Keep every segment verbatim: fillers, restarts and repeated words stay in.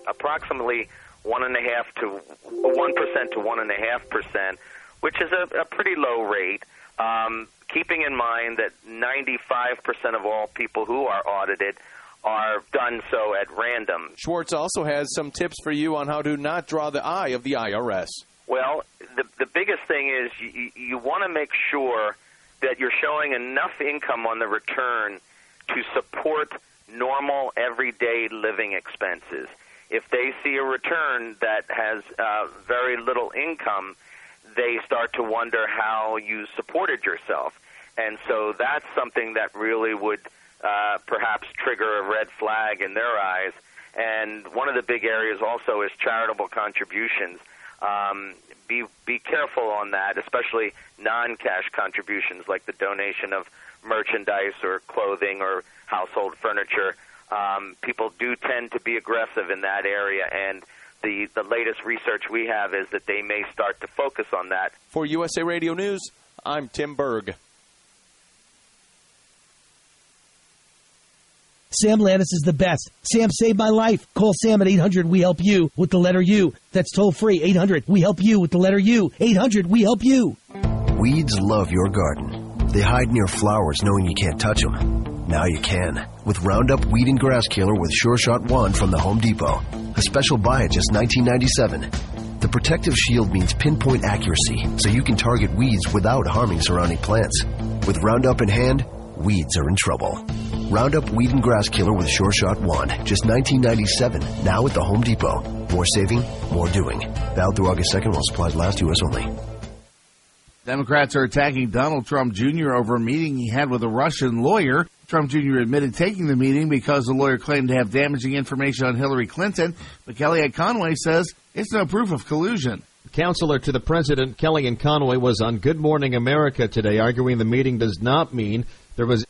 approximately one and a half to one percent to one and a half percent, which is a, a pretty low rate. Um, keeping in mind that ninety-five percent of all people who are audited are done so at random. Schwartz also has some tips for you on how to not draw the eye of the I R S. Well, the the biggest thing is you, you want to make sure that you're showing enough income on the return to support normal, everyday living expenses. If they see a return that has uh, very little income, they start to wonder how you supported yourself. And so that's something that really would uh, perhaps trigger a red flag in their eyes. And one of the big areas also is charitable contributions. Um, be be careful on that, especially non-cash contributions like the donation of merchandise or clothing or household furniture. Um, people do tend to be aggressive in that area, and the, the latest research we have is that they may start to focus on that. For U S A Radio News, I'm Tim Berg. Sam Lannis is the best. Sam saved my life. Call Sam at eight hundred we help you with the letter U. That's toll free. eight hundred we help you with the letter U. eight hundred we help you. Weeds love your garden. They hide near flowers knowing you can't touch them. Now you can with Roundup Weed and Grass Killer with Sure Shot Wand from the Home Depot. A special buy at just nineteen ninety-seven dollars. The protective shield means pinpoint accuracy, so you can target weeds without harming surrounding plants. With Roundup in hand, weeds are in trouble. Roundup Weed and Grass Killer with Sure Shot Wand, just nineteen ninety-seven dollars, now at the Home Depot. More saving, more doing. Valid through August second while supplies last, U S only. Democrats are attacking Donald Trump Junior over a meeting he had with a Russian lawyer. Trump Junior admitted taking the meeting because the lawyer claimed to have damaging information on Hillary Clinton, but Kellyanne Conway says it's no proof of collusion. Counselor to the president, Kellyanne Conway, was on Good Morning America today, arguing the meeting does not mean there was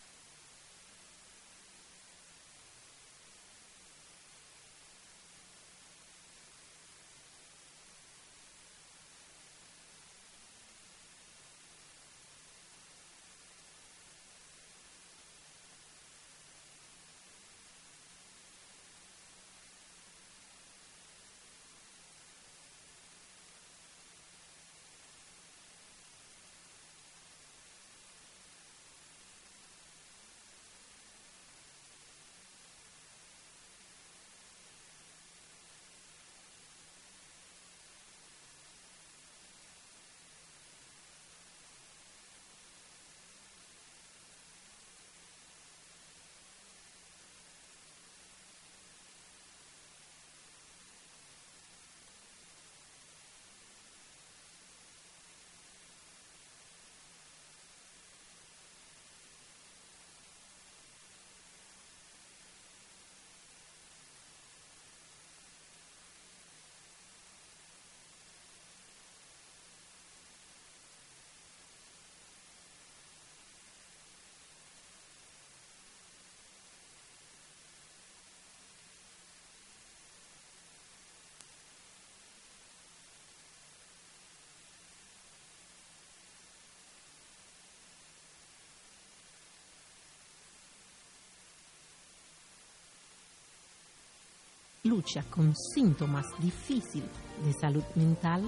lucha con síntomas difíciles de salud mental,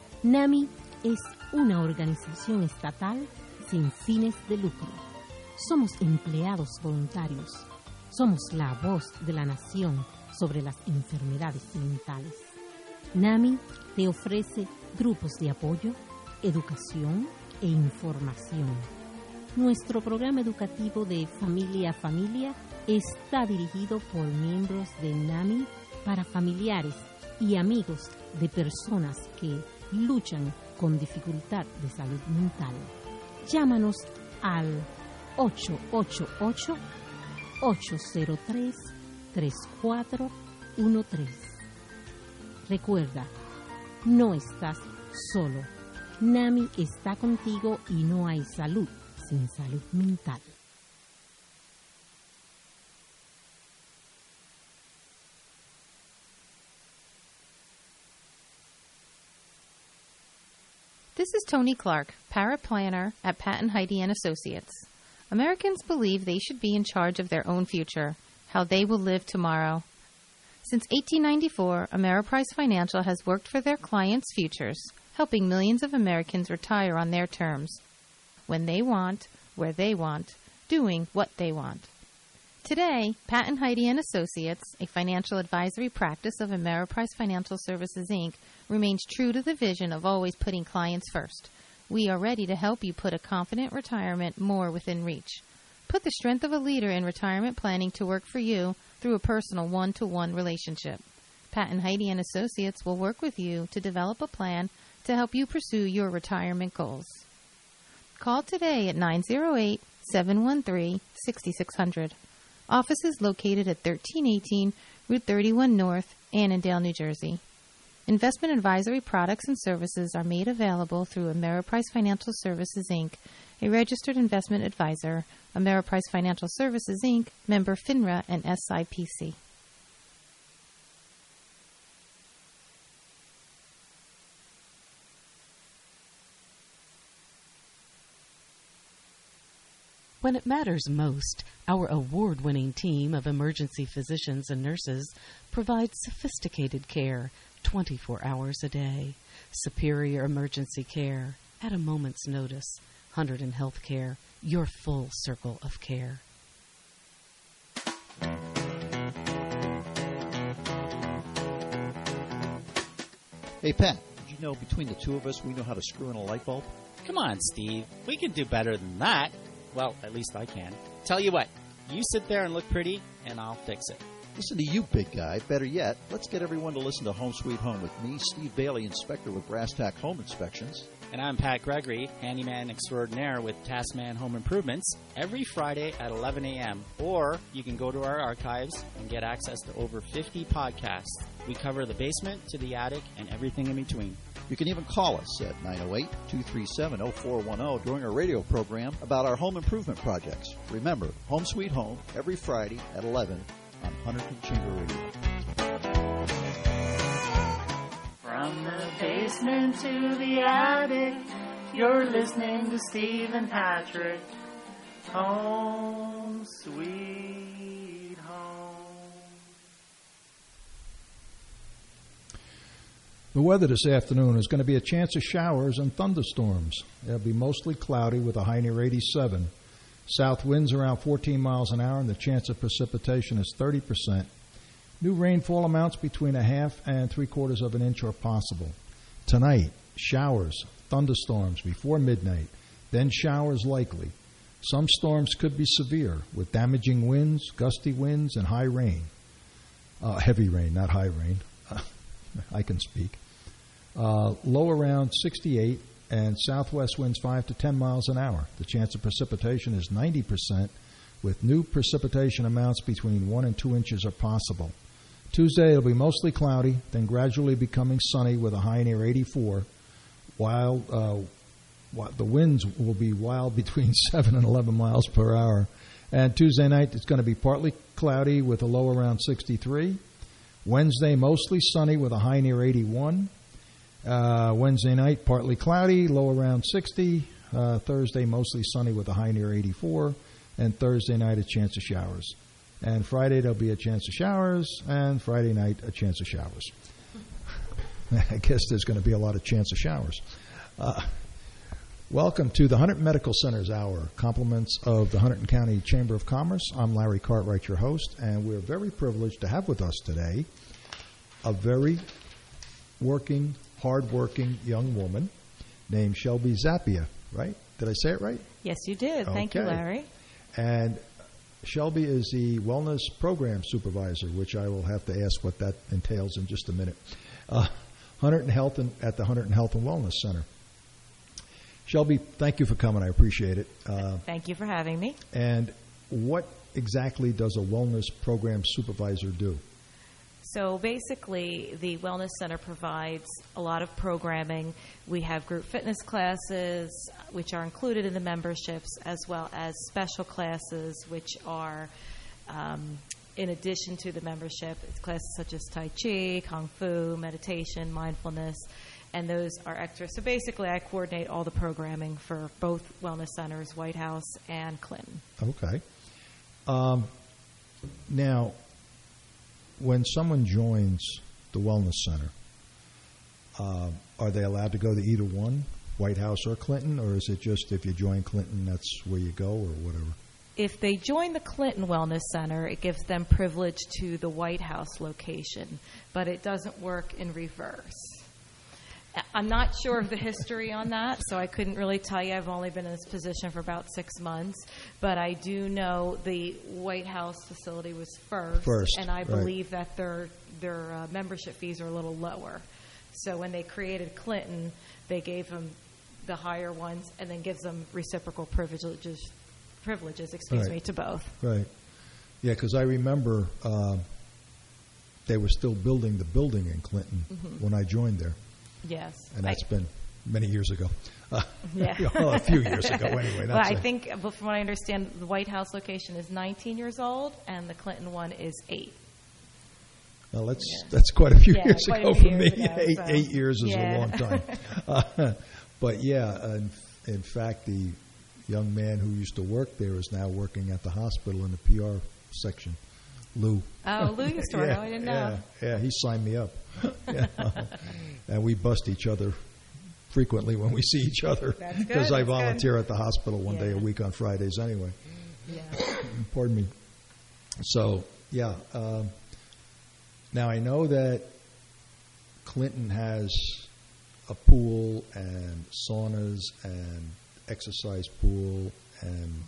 NAMI es una organización estatal sin fines de lucro. Somos empleados voluntarios. Somos la voz de la nación sobre las enfermedades mentales. NAMI te ofrece grupos de apoyo, educación e información. Nuestro programa educativo de familia a familia está dirigido por miembros de NAMI para familiares y amigos de personas que luchan con dificultad de salud mental. Llámanos al ocho ocho ocho, ocho cero tres, tres cuatro uno tres. Recuerda, no estás solo. NAMI está contigo y no hay salud sin salud mental. This is Tony Clark, paraplanner at Patton Heidi and Associates. Americans believe they should be in charge of their own future, how they will live tomorrow. Since eighteen ninety-four, Ameriprise Financial has worked for their clients' futures, helping millions of Americans retire on their terms, when they want, where they want, doing what they want. Today, Pat and Heidi and Associates, a financial advisory practice of Ameriprise Financial Services, Incorporated, remains true to the vision of always putting clients first. We are ready to help you put a confident retirement more within reach. Put the strength of a leader in retirement planning to work for you through a personal one-to-one relationship. Pat and Heidi and Associates will work with you to develop a plan to help you pursue your retirement goals. Call today at nine oh eight, seven one three, six six zero zero. Office is located at thirteen eighteen Route thirty-one North, Annandale, New Jersey. Investment advisory products and services are made available through Ameriprise Financial Services, Incorporated, a registered investment advisor, Ameriprise Financial Services, Incorporated, member FINRA and S I P C. When it matters most, our award-winning team of emergency physicians and nurses provides sophisticated care twenty-four hours a day. Superior emergency care at a moment's notice. Hunterdon Healthcare, your full circle of care. Hey, Pat, did you know between the two of us we know how to screw in a light bulb? Come on, Steve. We can do better than that. Well, at least I can. Tell you what, you sit there and look pretty, and I'll fix it. Listen to you, big guy. Better yet, let's get everyone to listen to Home Sweet Home with me, Steve Bailey, inspector with Brass Tack Home Inspections. And I'm Pat Gregory, handyman extraordinaire with Taskman Home Improvements, every Friday at eleven a.m. Or you can go to our archives and get access to over fifty podcasts. We cover the basement to the attic and everything in between. You can even call us at nine oh eight, two three seven, oh four one oh during our radio program about our home improvement projects. Remember, Home Sweet Home, every Friday at eleven on Hunterdon Chamber Radio. From the basement to the attic, you're listening to Steve and Patrick. Home Sweet Home. The weather this afternoon is going to be a chance of showers and thunderstorms. It'll be mostly cloudy with a high near eighty-seven. South winds around fourteen miles an hour, and the chance of precipitation is thirty percent. New rainfall amounts between a half and three quarters of an inch are possible. Tonight, showers, thunderstorms before midnight, then showers likely. Some storms could be severe with damaging winds, gusty winds, and high rain. Uh, heavy rain, not high rain. I can speak. Uh, low around sixty-eight, and southwest winds five to ten miles an hour. The chance of precipitation is ninety percent, with new precipitation amounts between one and two inches are possible. Tuesday, it'll be mostly cloudy, then gradually becoming sunny with a high near eighty-four. While uh, the winds will be wild between seven and eleven miles per hour. And Tuesday night, it's going to be partly cloudy with a low around sixty-three. Wednesday, mostly sunny with a high near eighty-one. Uh, Wednesday night, partly cloudy, low around sixty. Uh, Thursday, mostly sunny with a high near eighty-four. And Thursday night, a chance of showers. And Friday, there'll be a chance of showers. And Friday night, a chance of showers. I guess there's going to be a lot of chance of showers. Uh, welcome to the Hunterdon Medical Center's Hour, compliments of the Hunterdon County Chamber of Commerce. I'm Larry Cartwright, your host, and we're very privileged to have with us today a very working, hard-working young woman named Shelby Zappia, right? Did I say it right? Yes, you did. Thank you, Larry. And Shelby is the Wellness Program Supervisor, which I will have to ask what that entails in just a minute. Uh, Hunterdon Health and, at the Hunterdon Health and Wellness Center. Shelby, thank you for coming. I appreciate it. Uh, thank you for having me. And what exactly does a Wellness Program Supervisor do? So basically, the Wellness Center provides a lot of programming. We have group fitness classes, which are included in the memberships, as well as special classes, which are um, in addition to the membership. It's classes such as Tai Chi, Kung Fu, meditation, mindfulness, and those are extra. So basically, I coordinate all the programming for both wellness centers, White House and Clinton. Okay. Um, now, when someone joins the Wellness Center, uh, are they allowed to go to either one, White House or Clinton, or is it just if you join Clinton, that's where you go, or whatever? If they join the Clinton Wellness Center, it gives them privilege to the White House location, but it doesn't work in reverse. I'm not sure of the history on that, so I couldn't really tell you. I've only been in this position for about six months, but I do know the White House facility was first, First, and I right. believe that their their uh, membership fees are a little lower. So when they created Clinton, they gave them the higher ones, and then gives them reciprocal privileges. Privileges, excuse Right. me, to both. Right. Yeah, because I remember uh, they were still building the building in Clinton Mhm. when I joined there. Yes. And that's I- been many years ago. Uh, Yeah. well, a few years ago, anyway. Well, not I so- think, but from what I understand, the White House location is nineteen years old, and the Clinton one is eight. Well, that's that's quite a few Yeah, years quite a ago few for years me. ago, eight, so- eight years is Yeah. a long time. Uh, but yeah, in, in fact, the young man who used to work there is now working at the hospital in the P R section. Lou. Oh, Lou used to work. yeah, Oh, I didn't yeah, know. Yeah, he signed me up. Yeah. And we bust each other frequently when we see each other That's good, because I that's volunteer good. at the hospital one day a Yeah. week on Fridays anyway. Yeah. Pardon me. So, yeah. Um, now, I know that Clinton has a pool and saunas and exercise pool and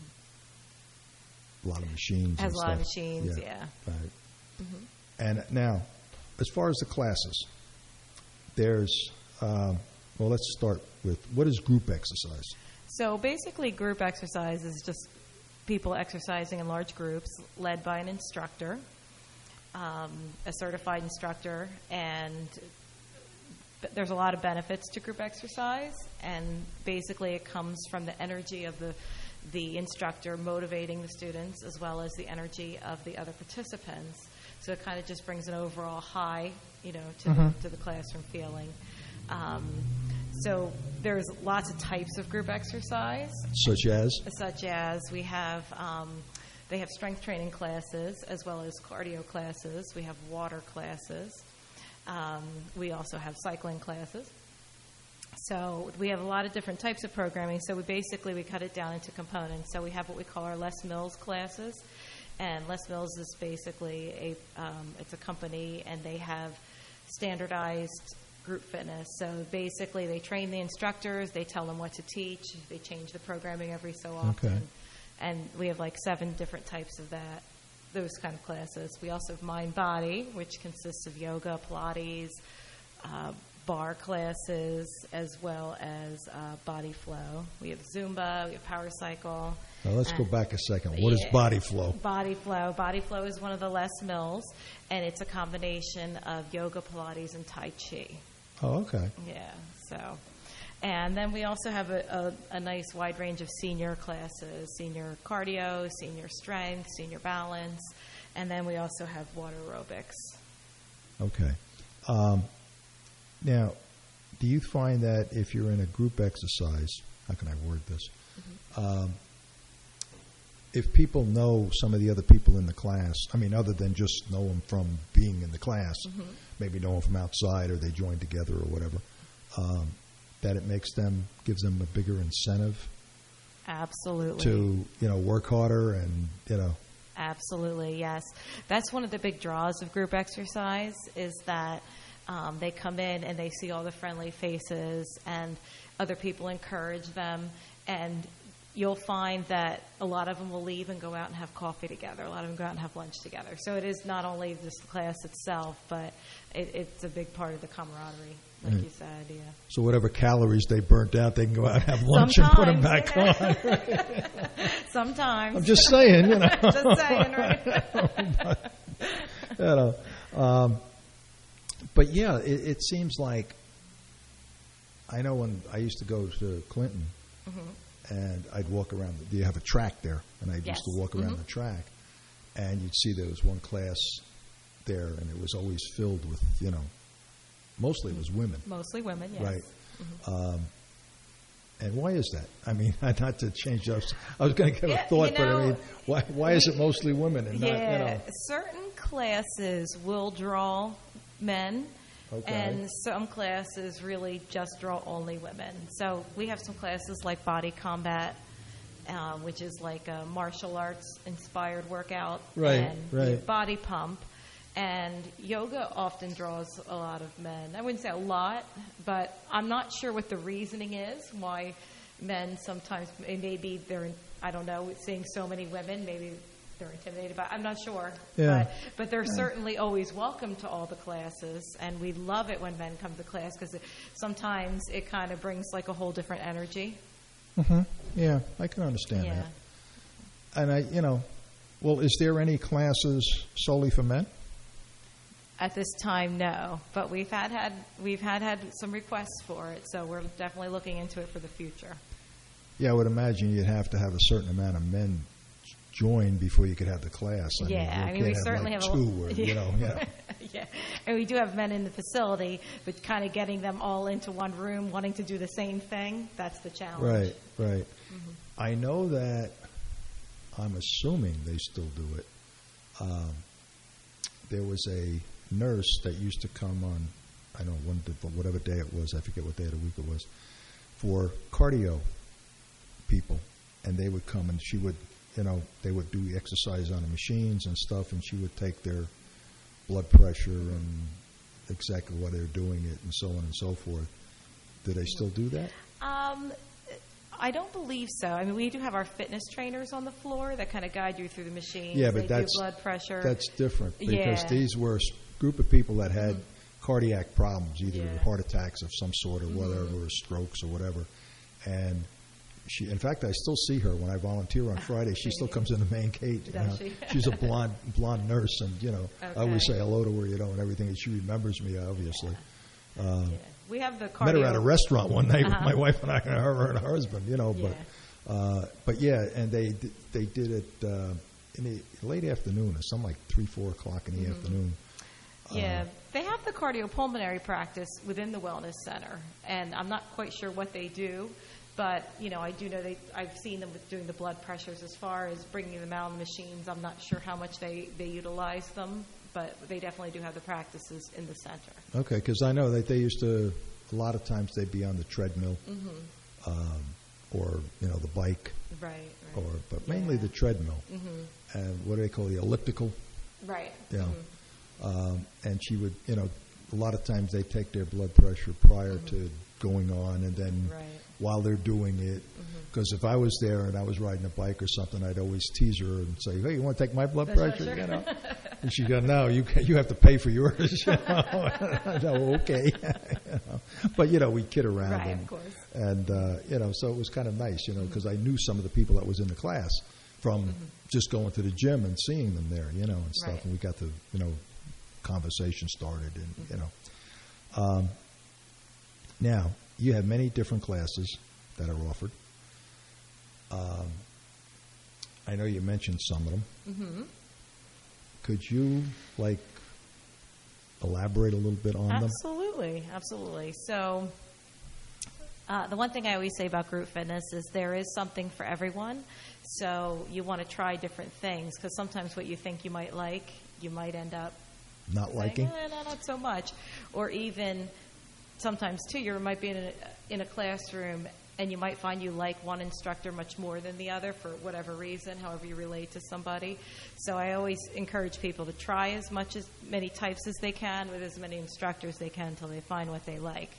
a lot of machines. Has and a lot of stuff. machines, yeah. Right. Mhm. And now, as far as the classes, there's, um, well, let's start with, what is group exercise? So basically, group exercise is just people exercising in large groups led by an instructor, um, a certified instructor, and b- there's a lot of benefits to group exercise, and basically it comes from the energy of the the instructor motivating the students as well as the energy of the other participants. So it kind of just brings an overall high, you know, to, Mhm. the, to the classroom feeling. Um, so there's lots of types of group exercise. Such as? Such as we have, um, they have strength training classes as well as cardio classes. We have water classes. Um, we also have cycling classes. So we have a lot of different types of programming. So we basically, we cut it down into components. So we have what we call our Les Mills classes. And Les Mills is basically a, um, it's a company, and they have standardized group fitness. So basically, they train the instructors, they tell them what to teach, they change the programming every so often. Okay. And we have like seven different types of that, those kind of classes. We also have Mind Body, which consists of yoga, Pilates, uh, bar classes, as well as uh, Body Flow. We have Zumba, we have Power Cycle. Now, let's go and- back a second. What is Yeah. body flow? Body Flow. Body Flow is one of the Les Mills, and it's a combination of yoga, Pilates, and Tai Chi. Oh, okay. Yeah, so. And then we also have a, a, a nice wide range of senior classes, senior cardio, senior strength, senior balance, and then we also have water aerobics. Okay. Um, now, do you find that if you're in a group exercise, how can I word this? Um, if people know some of the other people in the class, I mean, other than just know them from being in the class, Mhm. maybe know them from outside or they join together or whatever, um, that it makes them, gives them a bigger incentive Absolutely. to, you know, work harder and, you know, Absolutely, yes. That's one of the big draws of group exercise is that um, they come in and they see all the friendly faces and other people encourage them, and you'll find that a lot of them will leave and go out and have coffee together. A lot of them go out and have lunch together. So it is not only just the class itself, but it, it's a big part of the camaraderie, like Right. you said, yeah. so whatever calories they burnt out, they can go out and have lunch and put them back Sometimes, on. yeah. Sometimes. I'm just saying, you know. Just saying, right? But, you know, um, but yeah, it, it seems like I know when I used to go to Clinton, Mhm. and I'd walk around. The, you have a track there, and I Yes. used to walk around Mhm. the track, and you'd see there was one class there, and it was always filled with, you know, mostly it was women. Mostly women, yes. Right. Um, And why is that? I mean, not to change us. I was going to give Yeah, a thought, you know, but I mean, why why is it mostly women and not, yeah, you know? certain classes will draw men, Okay. and some classes really just draw only women. So we have some classes like Body Combat, uh, which is like a martial arts inspired workout, Right, and right. Body Pump. And yoga often draws a lot of men. I wouldn't say a lot, but I'm not sure what the reasoning is why men sometimes, maybe they're, I don't know, seeing so many women, maybe they're intimidated by, I'm not sure. Yeah. But, but they're Yeah. certainly always welcome to all the classes, and we love it when men come to class because sometimes it kind of brings like a whole different energy. hmm Yeah, I can understand Yeah. that. And I, you know, well, is there any classes solely for men? At this time, no, but we've had, had we've had had some requests for it, so we're definitely looking into it for the future. Yeah, I would imagine you'd have to have a certain amount of men join before you could have the class. I Yeah, mean, you I mean, can't we have certainly like have a- two, or, you know, yeah. Yeah, and we do have men in the facility, but kind of getting them all into one room, wanting to do the same thing, that's the challenge. Right, right. I know that, I'm assuming they still do it. Um, there was a nurse that used to come on, I don't know, one, whatever day it was, I forget what day of the week it was, for cardio people. And they would come and she would, you know, they would do exercise on the machines and stuff, and she would take their blood pressure and exactly why they're doing it and so on and so forth. Do they still do that? Um, I don't believe so. I mean, we do have our fitness trainers on the floor that kind of guide you through the machines. Yeah, but they that's do blood pressure. That's different because Yeah. these were a s- group of people that had cardiac problems, either Yeah. heart attacks of some sort or Mhm. whatever, or strokes or whatever. And she, in fact, I still see her when I volunteer on Friday. She still comes in the main gate. You Does know. she? She's a blonde blonde nurse, and you know, I always Okay. say hello to her, you know, and everything. And she remembers me, obviously. Um, We have the cardio. Met her at a restaurant one night Uh-huh. with my wife and I, and her and her husband, you know. But uh, but yeah, and they di- they did it uh, in the late afternoon, or something like three, four o'clock in the Mhm. afternoon. Yeah, they have the cardiopulmonary practice within the wellness center, and I'm not quite sure what they do, but you know, I do know they. I've seen them with doing the blood pressures. As far as bringing them out on the machines, I'm not sure how much they they utilize them, but they definitely do have the practices in the center. Okay, because I know that they used to. A lot of times they'd be on the treadmill, Mhm. um, or you know the bike, Right, right. or but mainly the treadmill. Mhm. And what do they call the elliptical? Right. You know, Mhm. um, and she would, you know, a lot of times they take their blood pressure prior to going on, and then Right. while they're doing it. Because if I was there and I was riding a bike or something, I'd always tease her and say, "Hey, you want to take my blood Blood pressure?" pressure. You know, and she'd go, "No, you you have to pay for yours." You know? No, okay. You know? But you know, we kid around, Right, and, of course. and uh, you know, so it was kind of nice, you know, because I knew some of the people that was in the class from just going to the gym and seeing them there, you know, and stuff, Right. and we got the you know conversation started, and you know. Um, now you have many different classes that are offered. Um, I know you mentioned some of them. Mm-hmm. Could you, like, elaborate a little bit on them? Absolutely, absolutely. So, uh, the one thing I always say about group fitness is there is something for everyone. So you want to try different things because sometimes what you think you might like, you might end up Not saying, liking? eh, no, not so much. Or even sometimes too, you might be in a, in a classroom and you might find you like one instructor much more than the other for whatever reason, however you relate to somebody. So I always encourage people to try as much as many types as they can with as many instructors they can until they find what they like.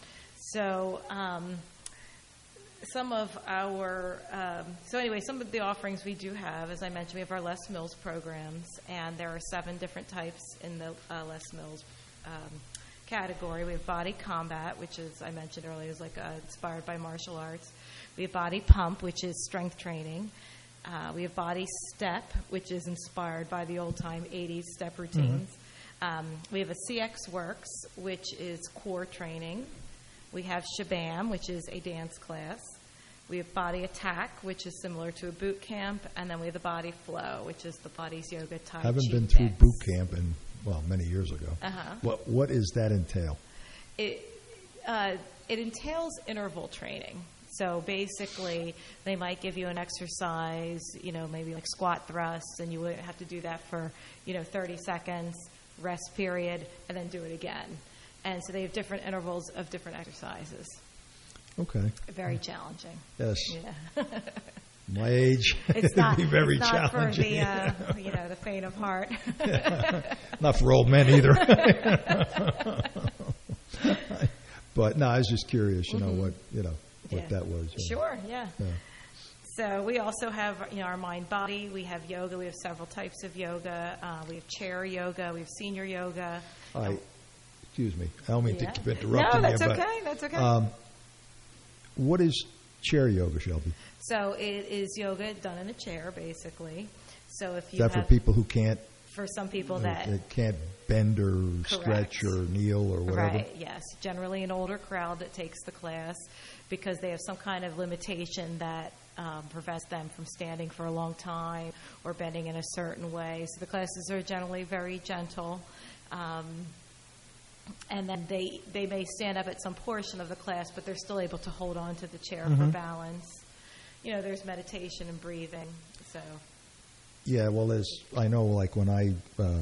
So um, some of our, um, so anyway, some of the offerings we do have, as I mentioned, we have our Les Mills programs, and there are seven different types in the uh, Les Mills um, category. We have Body Combat, which is, I mentioned earlier, is like uh, inspired by martial arts. We have Body Pump, which is strength training. Uh, we have Body Step, which is inspired by the old-time eighties step routines. Um, we have a C X Works, which is core training. We have Shabam, which is a dance class. We have Body Attack, which is similar to a boot camp. And then we have the Body Flow, which is the Body's Yoga Tai I haven't Chi been through mix. boot camp in, well, many years ago. Uh-huh. What What does that entail? It, uh, it entails interval training. So basically, they might give you an exercise, you know, maybe like squat thrusts, and you would have to do that for, you know, thirty seconds, rest period, and then do it again. And so they have different intervals of different exercises. Okay. Very challenging. Yes. Yeah. My age, it's not, it'd be very it's not challenging. for the, uh, you know, the faint of heart. Not for old men either. But no, I was just curious, you know, mm-hmm. what you know what yeah. that was. You know. Sure, yeah. yeah. So we also have, you know, our mind body. We have yoga. We have several types of yoga. Uh, we have chair yoga. We have senior yoga. I, excuse me. I don't mean yeah. to keep interrupting No, that's you, okay. but, That's okay. Um, what is chair yoga, Shelby? So it is yoga done in a chair, basically. So if you is that have, for people who can't? For some people uh, that that can't bend or correct. stretch or kneel or whatever. Right. Yes. Generally, an older crowd that takes the class because they have some kind of limitation that um, prevents them from standing for a long time or bending in a certain way. So the classes are generally very gentle. Um, And then they, they may stand up at some portion of the class, but they're still able to hold on to the chair mm-hmm. for balance. You know, there's meditation and breathing. So. Yeah, well, there's, I know, like when I uh,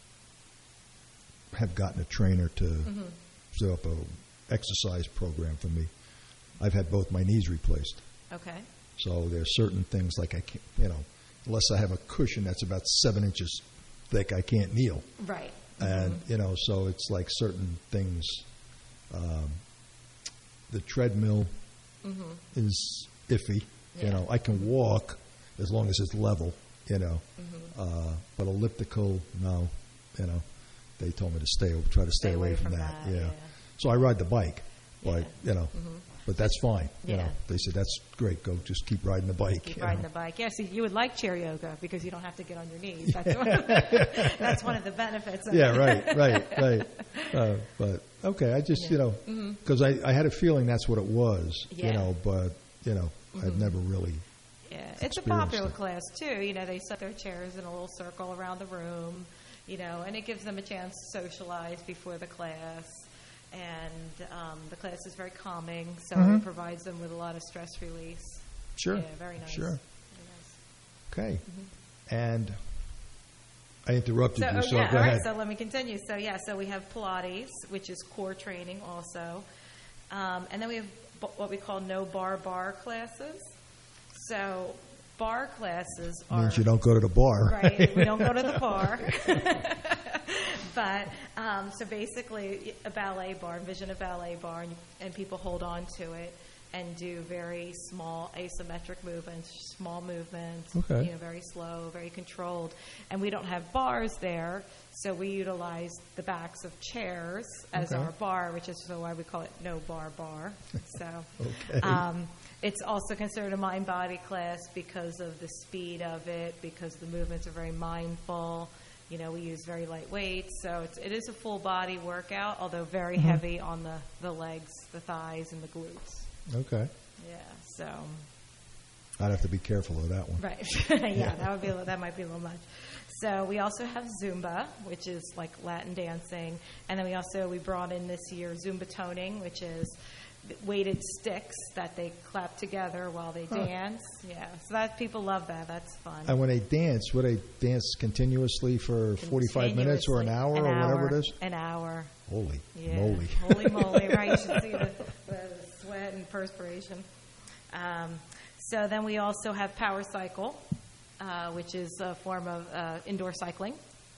have gotten a trainer to mm-hmm. set up a exercise program for me, I've had both my knees replaced. Okay. So there's certain things like I can't, you know, unless I have a cushion that's about seven inches thick, I can't kneel. Right. And, mm-hmm. you know, so it's like certain things. Um, the treadmill mm-hmm. is iffy. Yeah. You know, I can walk as long as it's level, you know. Mm-hmm. Uh, but elliptical, no. You know, they told me to stay, try to stay, stay away, away from, from that. that yeah. yeah. So I ride the bike, but, yeah. you know. Mm-hmm. But that's fine. You yeah. know, they said that's great. Go, just keep riding the bike. Keep riding know. the bike. Yeah. So you would like chair yoga because you don't have to get on your knees. That's, one, of the, that's one of the benefits. Of yeah. it. Right. Right. Right. Uh, but okay, I just yeah. you know because mm-hmm. I, I had a feeling that's what it was. Yeah. You know, but you know mm-hmm. I've never really. Yeah, it's a popular it. class too. You know, they set their chairs in a little circle around the room. You know, and it gives them a chance to socialize before the class. And um, the class is very calming, so mm-hmm. it provides them with a lot of stress release. Sure. Yeah, very nice. Sure. Very nice. Okay. Mm-hmm. And I interrupted so, you, so yeah, go all ahead. Right, so let me continue. So, yeah, so we have Pilates, which is core training also. Um, and then we have b- what we call no-bar bar classes. So bar classes are... Means you don't go to the bar. Right, we don't go to the bar. But, um, so basically, a ballet bar, envision a ballet bar, and, and people hold on to it and do very small asymmetric movements, small movements, okay. you know, very slow, very controlled. And we don't have bars there, so we utilize the backs of chairs as okay. our bar, which is so why we call it no bar bar. So okay. um, it's also considered a mind-body class because of the speed of it, because the movements are very mindful. You know, we use very light weights, so it's, it is a full-body workout, although very mm-hmm. heavy on the, the legs, the thighs, and the glutes. Okay. Yeah, so. I'd have to be careful of that one. Right. yeah, yeah, that would be a, that might be a little much. So we also have Zumba, which is like Latin dancing, and then we also we brought in this year Zumba toning, which is weighted sticks that they clap together while they huh. dance. Yeah, so that people love that. That's fun. And when they dance, would they dance continuously for forty-five minutes or an hour an or hour, whatever it is? An hour. Holy yeah. moly! Holy moly! Right, you should see the, the sweat and perspiration. Um, so then we also have Power Cycle, uh, which is a form of uh, indoor cycling.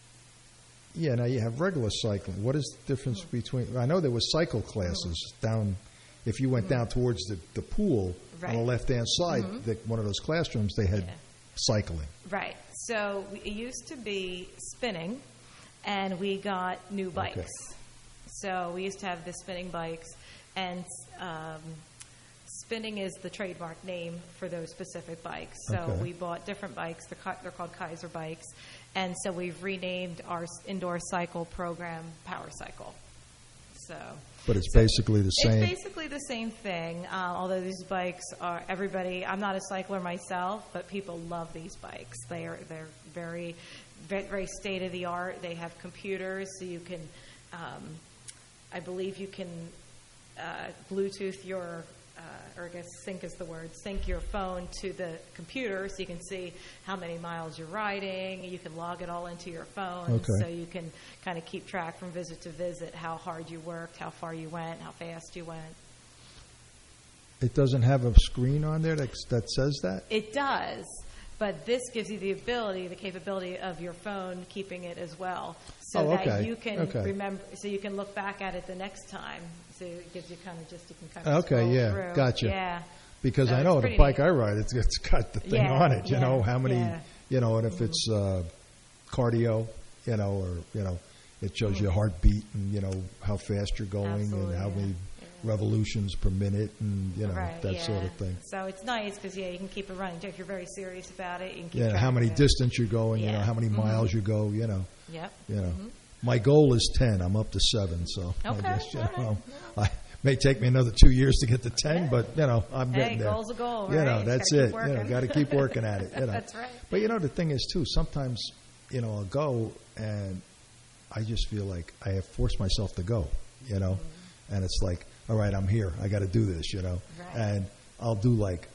Yeah. Now you have regular cycling. What is the difference mm-hmm. between? I know there was cycle classes mm-hmm. down. If you went mm-hmm. down towards the, the pool right. on the left-hand side, mm-hmm. the, one of those classrooms, they had yeah. cycling. Right. So we, it used to be spinning, and we got new bikes. Okay. So we used to have the spinning bikes, and um, spinning is the trademark name for those specific bikes. So okay. we bought different bikes. They're, they're called Kaiser bikes. And so we've renamed our indoor cycle program Power Cycle. So... But it's so basically the same. It's basically the same thing, uh, although these bikes are everybody. I'm not a cycler myself, but people love these bikes. They are they're very, very, very state of the art. They have computers, so you can, um, I believe you can uh, Bluetooth your uh, or I guess sync is the word, sync your phone to the computer so you can see how many miles you're riding. You can log it all into your phone, Okay. so you can kind of keep track from visit to visit how hard you worked, how far you went, how fast you went. It doesn't have a screen on there that, that says that? It does, but this gives you the ability, the capability of your phone keeping it as well, so Oh, okay. that you can Okay. remember, so you can look back at it the next time. So it gives you kind of just, you can kind of Okay, scroll yeah, through. gotcha. Yeah. Because So I it's know the pretty bike neat. I ride, it's, it's got the thing Yeah, on it, you yeah, know, how many, yeah. you know, and if it's uh, cardio, you know, or, you know, it shows your heartbeat and, you know, how fast you're going Absolutely, and how yeah. many revolutions per minute and, you know, Right, that yeah. sort of thing. So it's nice because, yeah, you can keep it running. If you're very serious about it, you can keep Yeah, track how many of it. distance you're going, you know, Yeah. how many Mhm. miles you go, you know. Yep. You know. Mhm. My goal is ten. I'm up to seven, so I Okay, guess, you all right. know, I may take me another two years to get to ten, but, you know, I'm Hey, getting there. goal's a goal, You right? know, Just that's gotta it. keep You know, working. got to keep working at it. You know. That's right. But, you know, the thing is, too, sometimes, you know, I'll go and I just feel like I have forced myself to go, you know, Mm-hmm. and it's like, all right, I'm here. I got to do this, you know. Right. And I'll do like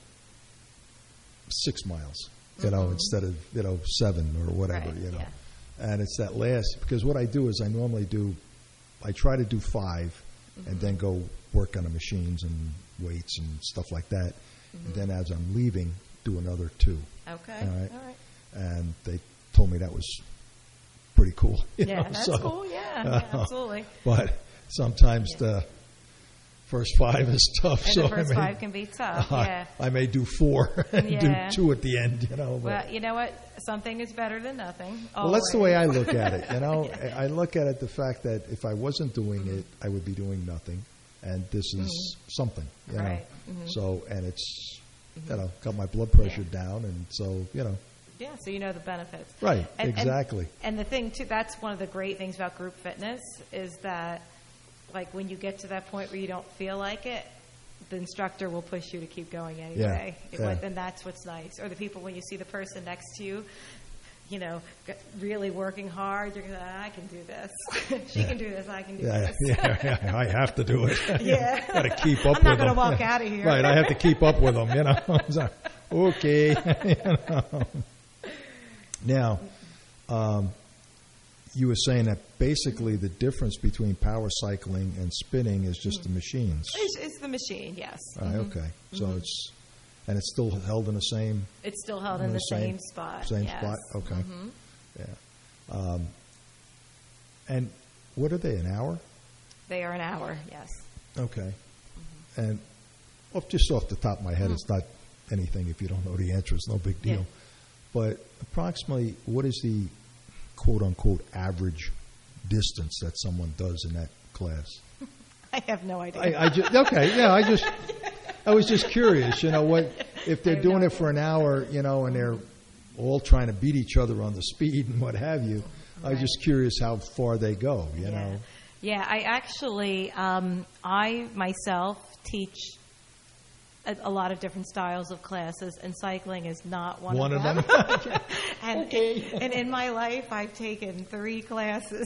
six miles, you know, Mhm. instead of, you know, seven or whatever, Right, you know. yeah. And it's that last, because what I do is I normally do, I try to do five and Mhm. then go work on the machines and weights and stuff like that. And Mhm. then as I'm leaving, do another two. Okay, All right. all right. And they told me that was pretty cool. you Yeah, know, that's so, cool, yeah, yeah, absolutely. But sometimes the first five is tough. And so the first I may, five can be tough, I, yeah. I may do four and Yeah. do two at the end, you know. But, Well, you know what? Something is better than nothing. well, that's the way I always. look at it. You know, Yeah. I I look at it the fact that if I wasn't doing it, I would be doing nothing, and this is something. You Right. know, Mhm. so and it's you Mhm. know got my blood pressure down, and so you know. Yeah, so you know the benefits. Right, And- and- exactly. And, the thing, too, that's one of the great things about group fitness is that, like, when you get to that point where you don't feel like it, the instructor will push you to keep going anyway. Yeah, It- yeah. And that's what's nice. Or the people, when you see the person next to you, you know, g- really working hard, you're going to, I can do this. she Yeah. can do this, I can do Yeah, this. yeah, yeah, I have to do it. Yeah. Got to keep up I'm not with gonna them. walk Yeah. out of here. Right, I have to keep up with them, you know. So, okay. You know. Now, um, you were saying that basically the difference between power cycling and spinning is just the machines. It's, it's the machine, yes. Right, Mhm. okay. So Mhm. it's, and it's still held in the same. It's still held in the same spot, Same yes. spot. Okay. Mhm. Yeah. Um, and what are they? An hour? They are an hour, yes. Okay. And well, just off the top of my head, Mhm. it's not anything. If you don't know the answer, it's no big deal. Yeah. But approximately, what is the quote unquote average distance that someone does in that class? I have no idea. I, I just okay, yeah. I just I was just curious. You know what? If they're doing it for an hour, you know, and they're all trying to beat each other on the speed and what have you, I was just curious how far they go. You Yeah. know. Yeah, I actually, um, I myself teach a, a lot of different styles of classes, and cycling is not one, One of of them. them? and, Okay. and in my life, I've taken three classes.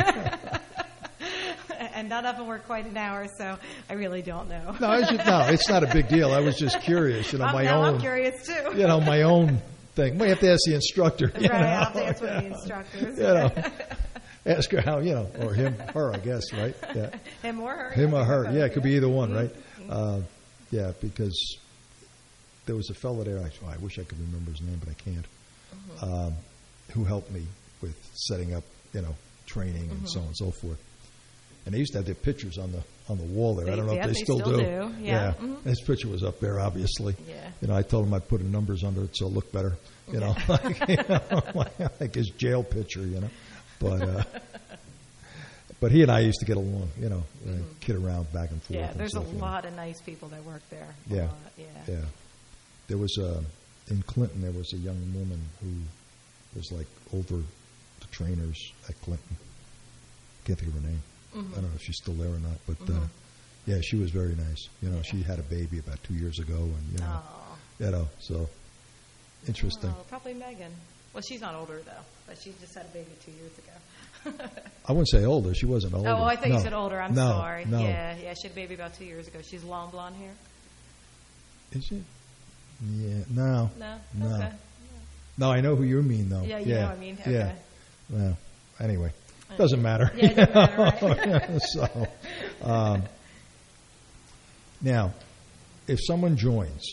And none of them were quite an hour, so I really don't know. No, it's just, no, it's not a big deal. I was just curious. You know, I'm, my now own. I'm curious too. You know, my own thing. We have to ask the instructor. You Right, know? I'll have to ask one of the instructors. You know, ask her how. You know, or him, her, I guess. Right? Yeah. Him or her. Him or her. both, Yeah, it could be either one, right? Mhm. Uh, yeah, because there was a fellow there. I, I wish I could remember his name, but I can't. Mhm. Um, who helped me with setting up, you know, training and Mhm. so on and so forth. And they used to have their pictures on the on the wall there. I They- don't know yeah, if they, they still, still do. do. Yeah. Mhm. His picture was up there, obviously. Yeah. You know, I told him I'd put numbers under it so it looked better. You know, Yeah. like, you know, like his jail picture. You know, but uh, but he and I used to get along. You know, uh, kid around back and forth. Yeah, and there's a stuff, you know. lot of nice people that work there. A Yeah, lot, yeah. yeah. There was a in Clinton. There was a young woman who was like over the trainers at Clinton. Can't think of her name. Mhm. I don't know if she's still there or not, but uh, Mhm. yeah, she was very nice. You know, she had a baby about two years ago, and you know, Oh. you know, so interesting. Oh, probably Megan. Well, she's not older though, but she just had a baby two years ago. I wouldn't say older. She wasn't older. Oh, I thought No. you said older. I'm no, sorry. No. Yeah, yeah, she had a baby about two years ago. She's long blonde hair. Is it? Yeah. No. No? No. Okay. No, I know who you mean, though. Yeah, you know what I mean. Okay. Yeah. Well, anyway. Doesn't matter. Yeah, it doesn't matter, right? So, um, now, if someone joins,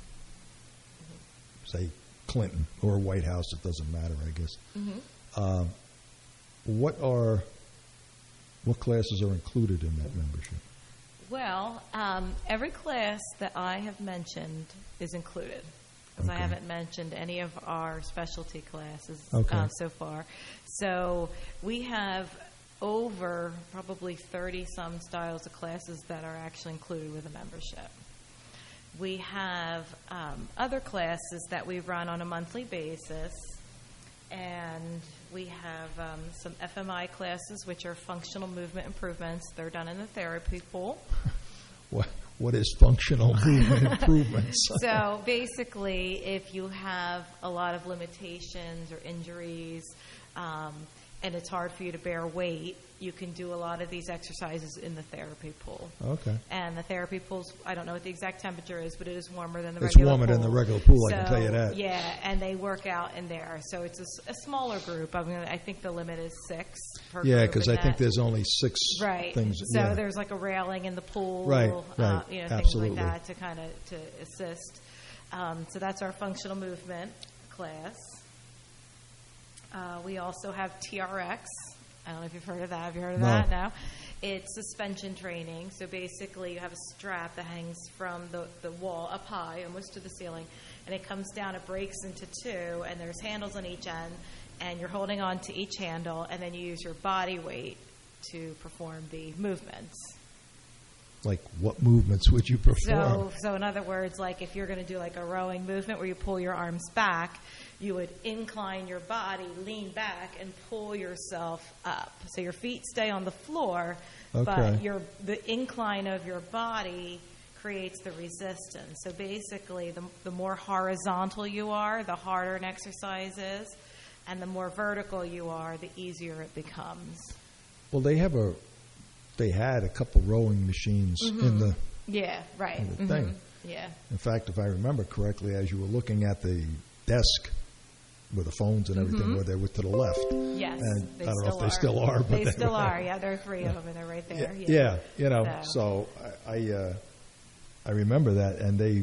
say Clinton or White House, it doesn't matter, I guess. Mm-hmm. Um, what are what classes are included in that membership? Well, um, every class that I have mentioned is included, because Okay. I haven't mentioned any of our specialty classes Okay. uh, so far. So we have over probably thirty-some styles of classes that are actually included with a membership. We have um, other classes that we run on a monthly basis, and we have um, some F M I classes, which are functional movement improvements. They're done in the therapy pool. What What is functional movement improvements? So basically, if you have a lot of limitations or injuries, um, and it's hard for you to bear weight, you can do a lot of these exercises in the therapy pool. Okay. And the therapy pool's, I don't know what the exact temperature is, but it is warmer than the It's regular pool. warmer than the regular pool, I so, can tell you that. Yeah, and they work out in there. So it's a, s- a smaller group. I mean, I think the limit is six per Yeah, group because in I think that. there's only six Right. things. So yeah. there's like a railing in the pool, Right, uh, right. you know, Absolutely. things like that to kind of to assist. Um, so that's our functional movement class. Uh, we also have T R X. I don't know if you've heard of that. Have you heard of No. that? No. It's suspension training. So basically, you have a strap that hangs from the, the wall up high, almost to the ceiling, and it comes down. It breaks into two, and there's handles on each end, and you're holding on to each handle, and then you use your body weight to perform the movements. Like, what movements would you perform? So, so in other words, like if you're going to do like a rowing movement where you pull your arms back, you would incline your body, lean back, and pull yourself up. So your feet stay on the floor, Okay. but your the incline of your body creates the resistance. So basically, the, the more horizontal you are, the harder an exercise is, and the more vertical you are, the easier it becomes. Well, they have a, they had a couple rowing machines Mhm. in the Yeah, right. in the Mhm. thing. Yeah. In fact, if I remember correctly, as you were looking at the desk where the phones and everything Mhm. were, they were to the left. Yes, And they I don't know still if they still are, but they, they still were. are. Yeah, there are three of them, and they're right there. Yeah, Yeah, yeah, you know. So- So I, I, uh, I remember that, and they,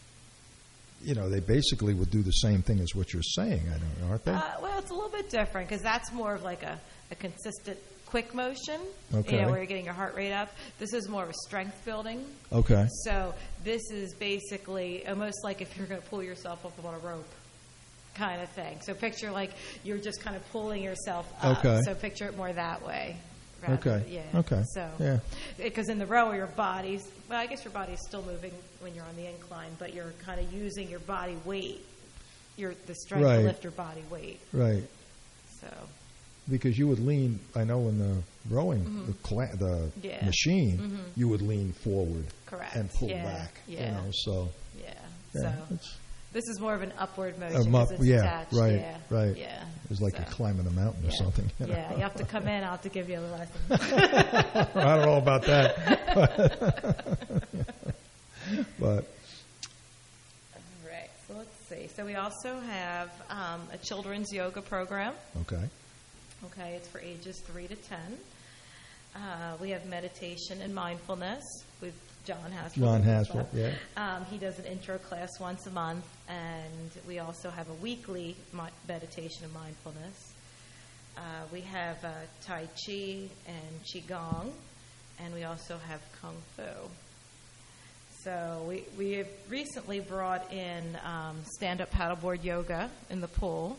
you know, they basically would do the same thing as what you're saying. I don't know, aren't they? Uh, well, it's a little bit different because that's more of like a, a consistent, quick motion. Okay. You know, where you're getting your heart rate up. This is more of a strength building. Okay. So this is basically almost like if you're going to pull yourself up on a rope, kind of thing. So picture like you're just kind of pulling yourself up. Okay. So picture it more that way. rather- Okay. Yeah. Okay. So. Yeah. Because in the rower, your body's, well, I guess your body's still moving when you're on the incline, but you're kind of using your body weight, your the strength Right. to lift your body weight. Right. So, Because you would lean, I know in the rowing, Mhm. the, cla- the Yeah. machine, Mhm. you would lean forward correct. and pull Yeah. back. Yeah. You know, so. Yeah. Yeah, So, it's- this is more of an upward motion. Um, 'cause up- it's yeah, attached. right, Yeah. right. Yeah. It's like So, you're climbing a mountain or yeah. something. you know. Yeah. You have to come in. I'll have to give you a lesson. I don't know about that. But All right. So let's see. So we also have um, a children's yoga program. okay. Okay, it's for ages three to ten. Uh, we have meditation and mindfulness with John Haspel. John Haspel, yeah. Um, he does an intro class once a month, and we also have a weekly mi- meditation and mindfulness. Uh, we have uh, Tai Chi and Qigong, and we also have Kung Fu. So we, we have recently brought in um, stand-up paddleboard yoga in the pool.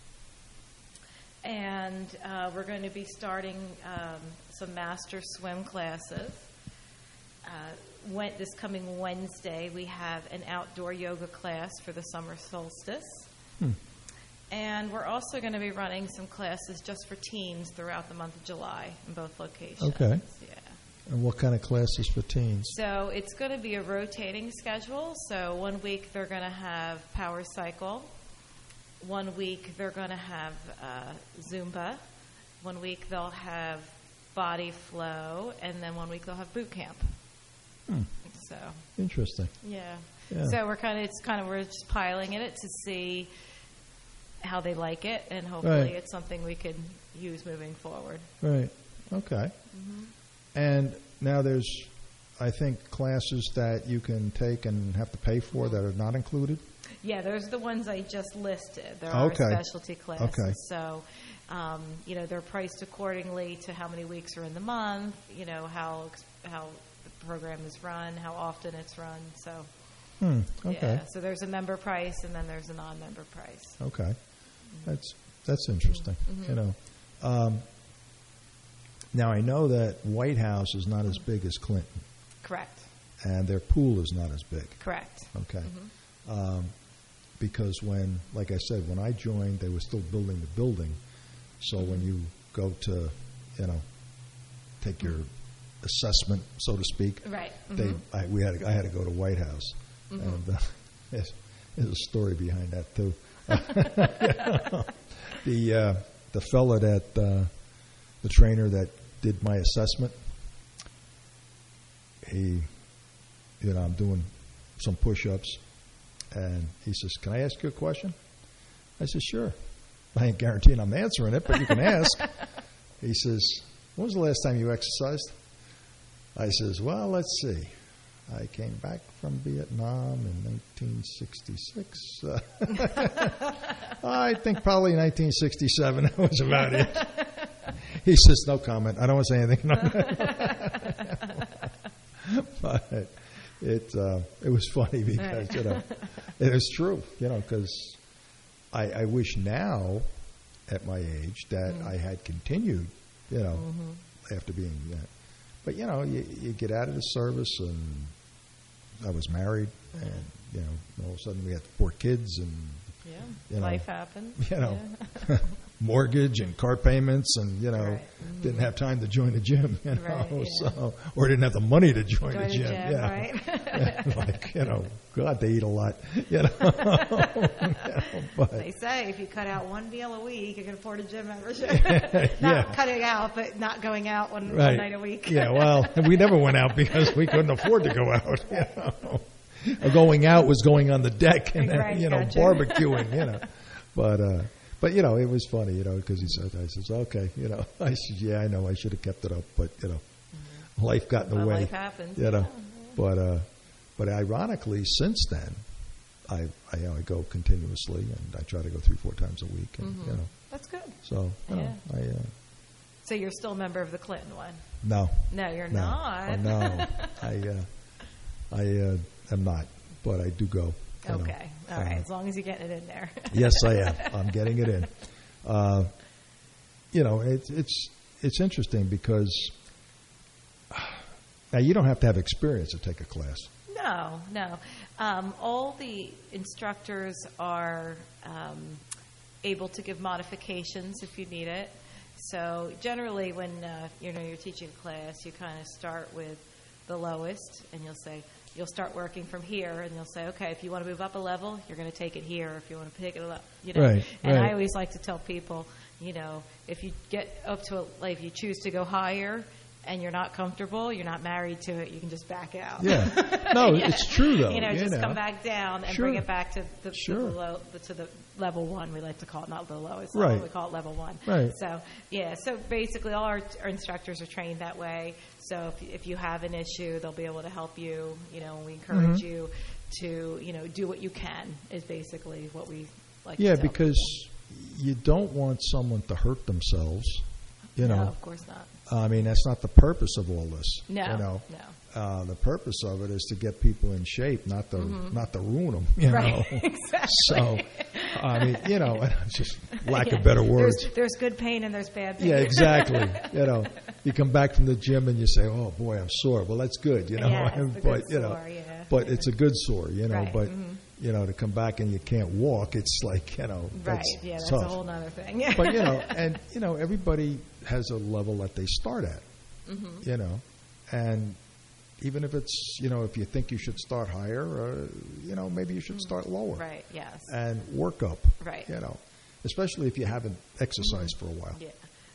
And uh, we're going to be starting um, some master swim classes. Uh, when, this coming Wednesday, we have an outdoor yoga class for the summer solstice. Hmm. And we're also going to be running some classes just for teens throughout the month of July in both locations. Okay. Yeah. And what kind of classes for teens? So it's going to be a rotating schedule. So one week they're going to have power cycle. One week they're going to have uh, Zumba. One week they'll have body flow, and then one week they'll have boot camp. Hmm. So interesting. Yeah. Yeah. So we're kind of it's kind of we're just piloting it to see how they like it, and hopefully Right. it's something we could use moving forward. Right. Okay. Mhm. And now there's, I think, classes that you can take and have to pay for that are not included. Yeah, those are the ones I just listed. There Okay. are specialty classes. Okay. So, um, you know, they're priced accordingly to how many weeks are in the month, you know, how ex- how the program is run, how often it's run. So, Hmm. Okay. yeah. So there's a member price, and then there's a non-member price. Okay. That's that's interesting. Mhm. You know. Um, now I know that White House is not as big as Clinton, Correct. and their pool is not as big. Correct. Okay. Mhm. Um, because when, like I said, when I joined, they were still building the building. So when you go to, you know, take your assessment, so to speak, Right. they Mhm. I, we had I had to go to White House, Mhm. and uh, there's, there's a story behind that too. the uh, the fella that uh, the trainer that did my assessment, he, you know, I'm doing some push-ups, and he says, "Can I ask you a question?" I said, "Sure." I ain't guaranteeing I'm answering it, but you can ask. He says, "When was the last time you exercised?" I says, "Well, let's see. I came back from Vietnam in nineteen sixty-six. Uh, I think probably nineteen sixty-seven. That was about it." He says, "No comment. I don't want to say anything." But it uh, it was funny because, you know, it is true, you know, because I, I wish now at my age that Mm. I had continued, you know, Mhm. after being that. But, you know, you, you get out of the service, and I was married, and, you know, all of a sudden we had four kids, and, Yeah. you know, Life happens. you know, Yeah. mortgage and car payments, and, you know, Right. didn't have time to join the gym, you know, Right, yeah. so, or didn't have the money to join, Join the the gym. gym, yeah. right. Yeah, like, you know, God, they eat a lot, you know. You know, but, They say if you cut out one meal a week, you can afford a gym membership. Yeah. Not cutting out, but not going out one, one right. night a week. Yeah, well, we never went out because we couldn't afford to go out. You know? Going out was going on the deck and Right, you know, gotcha. barbecuing. You know, but uh, but you know, it was funny. You know, because he said, I says, okay, you know, I said, yeah, I know, I should have kept it up, but you know, mm-hmm. life got in the Well, way. life happens, You know, yeah. but uh, but ironically, since then, I I, you know, I go continuously, and I try to go three four times a week, and Mhm. you know, That's good. so you know, Yeah. I. Uh, So you're still a member of the Clinton one? No. No, you're no. not. Oh, no, I, uh, I uh, am not, but I do go. you know. Okay. All Uh, right. As long as you're getting it in there. Yes, I am. I'm getting it in. Uh, you know, it's it's it's interesting because now you don't have to have experience to take a class. No, no. Um, all the instructors are um, able to give modifications if you need it. So generally, when uh, you know you're teaching a class, you kind of start with the lowest, and you'll say you'll start working from here, and you'll say, okay, if you want to move up a level, you're going to take it here. If you want to take it up, you know. Right, and right. I always like to tell people, you know, if you get up to a, like if you choose to go higher and you're not comfortable, you're not married to it, you can just back out. Yeah. No, Yeah. it's true, though. You know, you just know. come back down and Sure. bring it back to the, Sure. to, the low, to the level one. We like to call it not the lowest Right. level. We call it level one. Right. So, yeah, so basically all our, our instructors are trained that way. So if, if you have an issue, they'll be able to help you. You know, and we encourage Mhm. you to, you know, do what you can is basically what we like Yeah, to tell because you don't want someone to hurt themselves. You No, know, of course not. I mean, that's not the purpose of all this. No, you know, no. Uh, the purpose of it is to get people in shape, not to Mhm. not to ruin them. You Right, know, exactly. So, I mean, you know, just lack Yeah. of better words. There's, there's good pain and there's bad pain. Yeah, exactly. You know, you come back from the gym and you say, "Oh boy, I'm sore." Well, that's good, you know. Yeah, it's a but good you know, sore, yeah. but it's a good sore, you know. Right, But mhm. you know, to come back and you can't walk, it's like, you know, Right, that's yeah, that's tough. a whole nother thing. But you know, and you know, everybody has a level that they start at. Mhm. You know, and even if it's, you know, if you think you should start higher, uh, you know, maybe you should start lower. Right, yes. And work up. Right. You know, especially if you haven't exercised for a while. Yeah.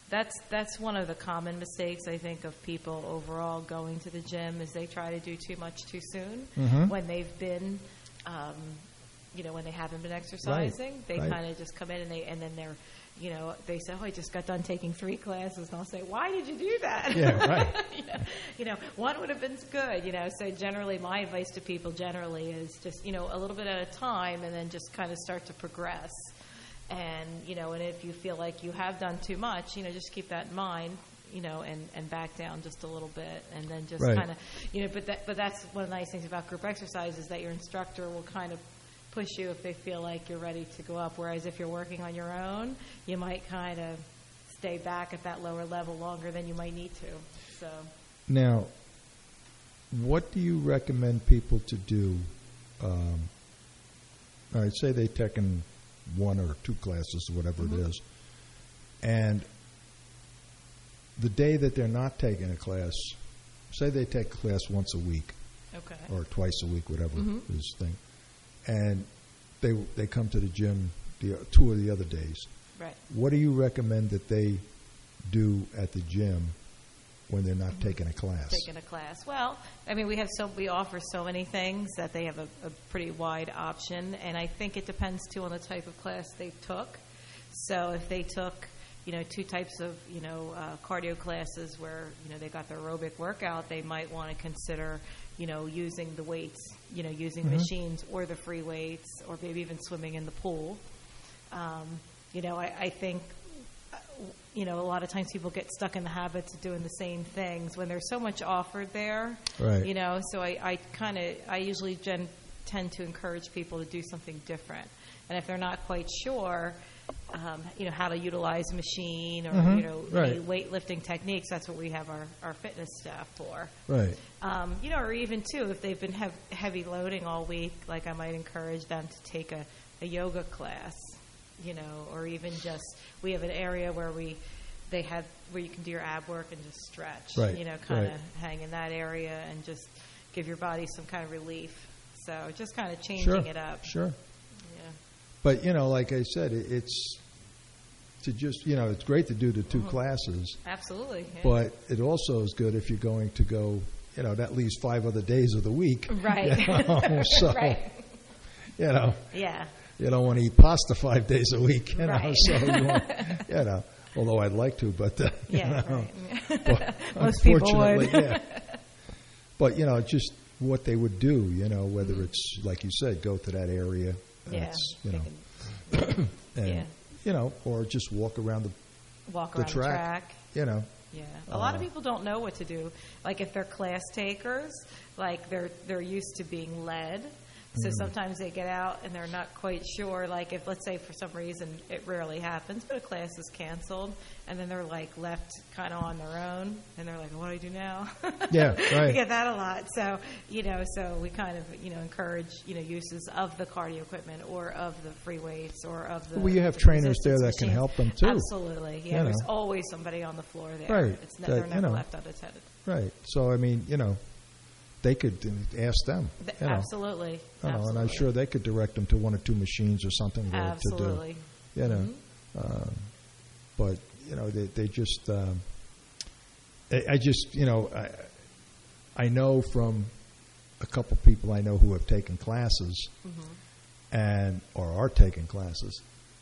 That's that's one of the common mistakes, I think, of people overall going to the gym is they try to do too much too soon Mhm. when they've been, um, you know, when they haven't been exercising. They right. kind of just come in and they and then they're, you know, they say, oh, I just got done taking three classes, and I'll say, why did you do that? Yeah, right. you, know, you know, one would have been good, you know. So generally, my advice to people generally is just, you know, a little bit at a time, and then just kind of start to progress. And, you know, and if you feel like you have done too much, you know, just keep that in mind, you know, and, and back down just a little bit, and then just Right. kind of, you know, but that, but that's one of the nice things about group exercise is that your instructor will kind of push you if they feel like you're ready to go up. Whereas if you're working on your own, you might kind of stay back at that lower level longer than you might need to. So Now, what do you recommend people to do? Um, all right, say they've taken one or two classes or whatever Mhm. it is, and the day that they're not taking a class, say they take a class once a week, Okay. or twice a week, whatever Mhm. is thing, and they they come to the gym the two of the other days. Right. What do you recommend that they do at the gym when they're not taking a class? taking a class. Well, I mean, we have so we offer so many things that they have a, a pretty wide option, and I think it depends too on the type of class they took. So if they took, you know, two types of, you know, uh, cardio classes where, you know, they got their aerobic workout, they might want to consider, you know, using the weights, you know, using Mhm. machines or the free weights, or maybe even swimming in the pool. Um, you know, I, I think, uh, you know, a lot of times people get stuck in the habits of doing the same things when there's so much offered there. Right. You know, so I, I kind of, I usually gen, tend to encourage people to do something different. And if they're not quite sure, um, you know, how to utilize a machine or, Mhm. you know, Right. any weightlifting techniques, that's what we have our, our fitness staff for. Right. Um, you know, or even, too, if they've been hev- heavy loading all week, like I might encourage them to take a, a yoga class, you know, or even just, we have an area where we, they have, where you can do your ab work and just stretch, Right, you know, kind of right. hang in that area and just give your body some kind of relief. So just kind of changing Sure, it up. sure. Yeah. But, you know, like I said, it, it's to just, you know, it's great to do the two Mhm. classes. Absolutely. Yeah. But it also is good if you're going to go, you know, that leaves five other days of the week. Right. You know? So, Right. you know. Yeah. You don't want to eat pasta five days a week, you know. Right. So, you, want, you know, although I'd like to, but, uh, you Yeah, know. right. But Most people unfortunately, would. yeah. But, you know, just what they would do, you know, whether Mm-hmm. it's, like you said, go to that area. Yeah. That's, you know, and, Yeah. you know, or just walk around the, Walk the around track, the track. you know. Yeah, a lot of Uh, people don't know what to do. Like if they're class takers, like they're they're used to being led. So Mhm. sometimes they get out and they're not quite sure. Like if, let's say, for some reason, it rarely happens, but a class is canceled, and then they're like left kind of on their own, and they're like, "What do I do now?" Yeah, right. We get that a lot. So you know, so we kind of you know encourage you know uses of the cardio equipment or of the free weights or of the. Well, you have the trainers there resistance that can machines. help them, too. Absolutely, yeah. You There's know. always somebody on the floor there. Right. It's ne- that, they're you never know, left unattended. Right. So, I mean, you know, they could uh, ask them. Th- You know. absolutely. You know, and I'm Absolutely. sure they could direct them to one or two machines or something to, Absolutely. to do. You know, Mm-hmm. um, but you know, they they just. Um, I, I just you know I I know from a couple people I know who have taken classes Mm-hmm. and or are taking classes,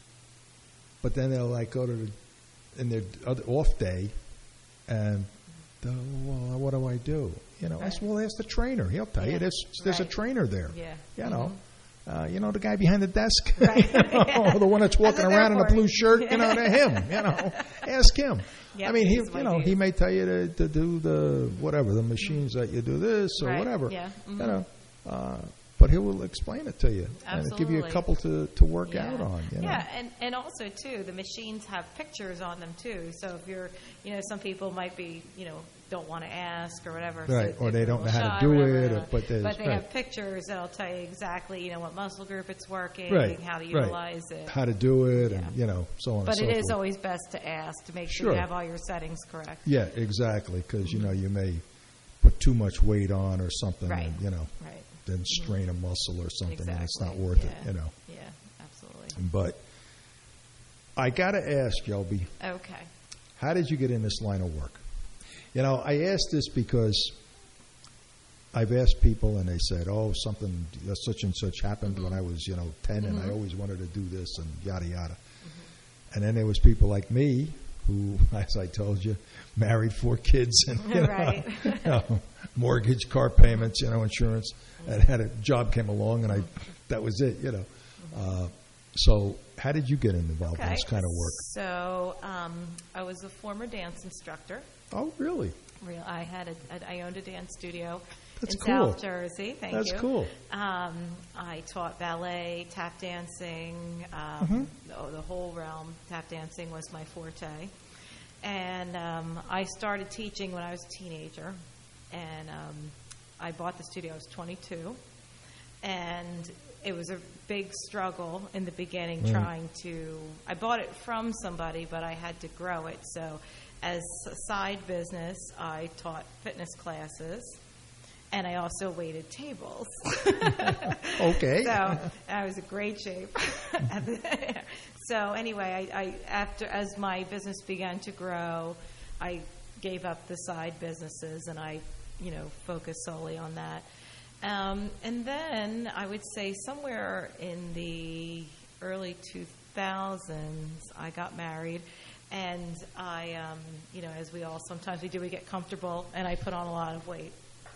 but then they'll like go to the in their other off day and. they'll, well, what do I do? You know, I said, well, ask the trainer. He'll tell you. Yeah. There's there's a Right. trainer there. Yeah. You know, Mhm. uh, you know the guy behind the desk, Right. or the one that's walking That's what around in they're a for. blue shirt. You know, to him. You know, ask him. Yep, I mean, he he's you my know dude. he may tell you to, to do the whatever the machines that you do this or Right. whatever. Yeah. Mhm. You know, uh, but he will explain it to you and give you a Absolutely. couple to, to work Yeah. out on. You know? Yeah, and, and also, too, the machines have pictures on them, too. So if you're, you know, some people might be, you know, don't want to ask or whatever. so Right, or give they them a don't know little how to shot do or whatever, it, or- uh, but there's- But they right. have pictures that'll tell you exactly, you know, what muscle group it's working, Right, how to right. utilize it. How to do it, and you know, so on But and so it is forth. always best to ask to make sure, Sure. you have all your settings correct. Yeah, exactly. Because you know you may put too much weight on or something, Right. and you know, Right. then strain a muscle or something, and it's not Exactly. worth Yeah. it. You know. Yeah, absolutely. But I got to ask, Shelby, Okay. how did you get in this line of work? You know, I asked this because I've asked people and they said, oh, something uh, such and such happened mm-hmm. when I was, you know, ten mm-hmm. and I always wanted to do this and yada, yada. Mm-hmm. And then there was people like me who, as I told you, married four kids and, you know, right. you know, mortgage, car payments, you know, insurance. Mm-hmm. And had a job came along and I, that was it, you know. Uh, so how did you get involved okay. in this kind of work? So um, I was a former dance instructor. Oh, really? Real. I had a, a I owned a dance studio That's in cool. South Jersey. Thank That's you. That's cool. Um, I taught ballet, tap dancing, um, mm-hmm. the, the whole realm. Tap dancing was my forte. And um, I started teaching when I was a teenager. And um, I bought the studio. I was twenty-two. And it was a big struggle in the beginning Mm. trying to... I bought it from somebody, but I had to grow it. So as a side business, I taught fitness classes. And I also waited tables. Okay. So I was in great shape. So anyway, I, I after as my business began to grow, I gave up the side businesses and I, you know, focused solely on that. Um, and then I would say somewhere in the early two thousands, I got married. And I, um, you know, as we all sometimes we do, we get comfortable, and I put on a lot of weight.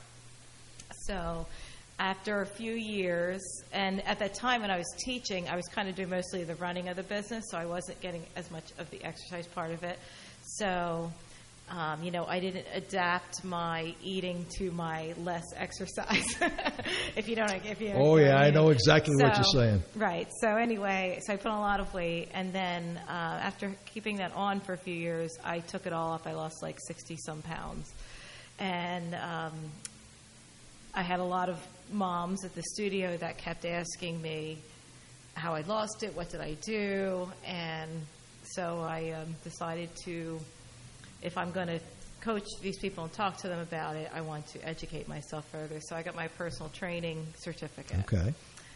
So after a few years, and at that time when I was teaching, I was kind of doing mostly the running of the business, so I wasn't getting as much of the exercise part of it. So, um, you know, I didn't adapt my eating to my less exercise. if you don't, if you. Oh yeah, I know exactly so, what you're saying. Right. So anyway, so I put on a lot of weight, and then uh, after keeping that on for a few years, I took it all off. I lost like sixty some pounds, and. Um, I had a lot of moms at the studio that kept asking me how I lost it, what did I do, and so I um, decided to, if I'm going to coach these people and talk to them about it, I want to educate myself further. So I got my personal training certificate. Okay.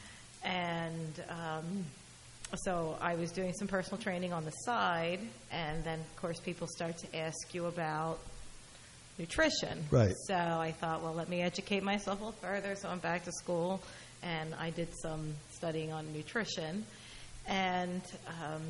And um, so I was doing some personal training on the side, and then, of course, people start to ask you about nutrition. Right. So I thought, well, let me educate myself a little further. So I'm back to school, and I did some studying on nutrition. And um,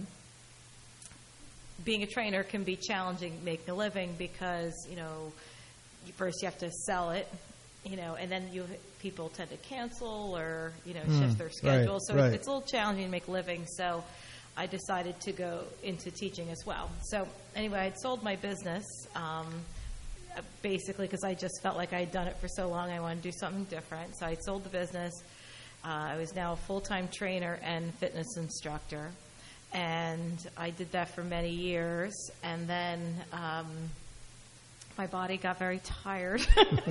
being a trainer can be challenging, making a living, because, you know, first you have to sell it, you know, and then you people tend to cancel or, you know, Mm, shift their schedule. right, so right. it's a little challenging to make a living. So I decided to go into teaching as well. So anyway, I'd sold my business. Um, Basically, because I just felt like I had done it for so long, I wanted to do something different. So I sold the business. Uh, I was now a full-time trainer and fitness instructor. And I did that for many years. And then um, my body got very tired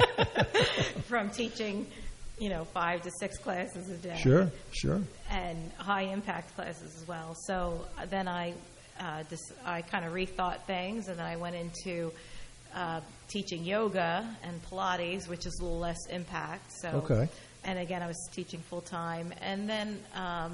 from teaching, you know, five to six classes a day. Sure, sure. And high-impact classes as well. So then I, uh, dis- I kind of rethought things, and then I went into Uh, teaching yoga and Pilates, which is a little less impact. So, okay. And again, I was teaching full time. And then um,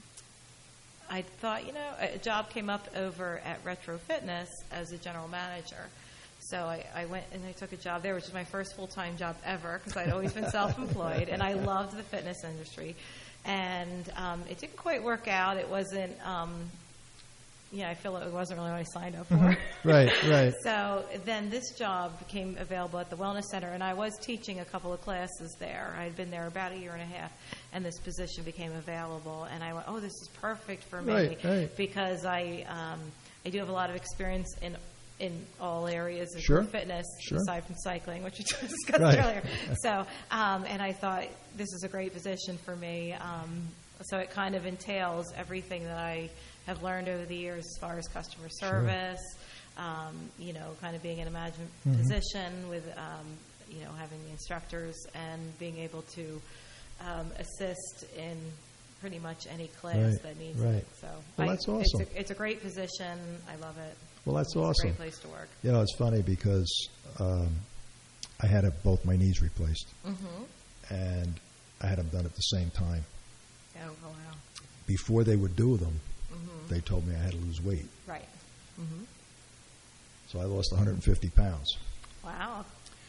I thought, you know, a job came up over at Retro Fitness as a general manager. So I, I went and I took a job there, which was my first full time job ever, because I'd always been self-employed, and I loved the fitness industry. And um, it didn't quite work out. It wasn't. Um, Yeah, I feel it wasn't really what I signed up for. Mm-hmm. Right, right. So then this job became available at the Wellness Center, and I was teaching a couple of classes there. I had been there about a year and a half, and this position became available. And I went, oh, this is perfect for me, Right, right. because I um, I do have a lot of experience in in all areas of Sure, fitness, sure. aside from cycling, which we discussed Right. earlier. So, um, and I thought this is a great position for me. Um, so it kind of entails everything that I have learned over the years as far as customer service, sure. um, you know, kind of being in a management Mm-hmm. position with, um, you know, having the instructors and being able to um, assist in pretty much any class Right, that needs right. it. So Well, I, that's awesome. It's a, it's a great position. I love it. Well, that's it's awesome. a great place to work. You know, it's funny because um, I had a, both my knees replaced, Mm-hmm. and I had them done at the same time. Oh, oh wow. Before they would do them, Mm-hmm. they told me I had to lose weight. Right. Mm-hmm. So I lost one hundred fifty pounds. Wow.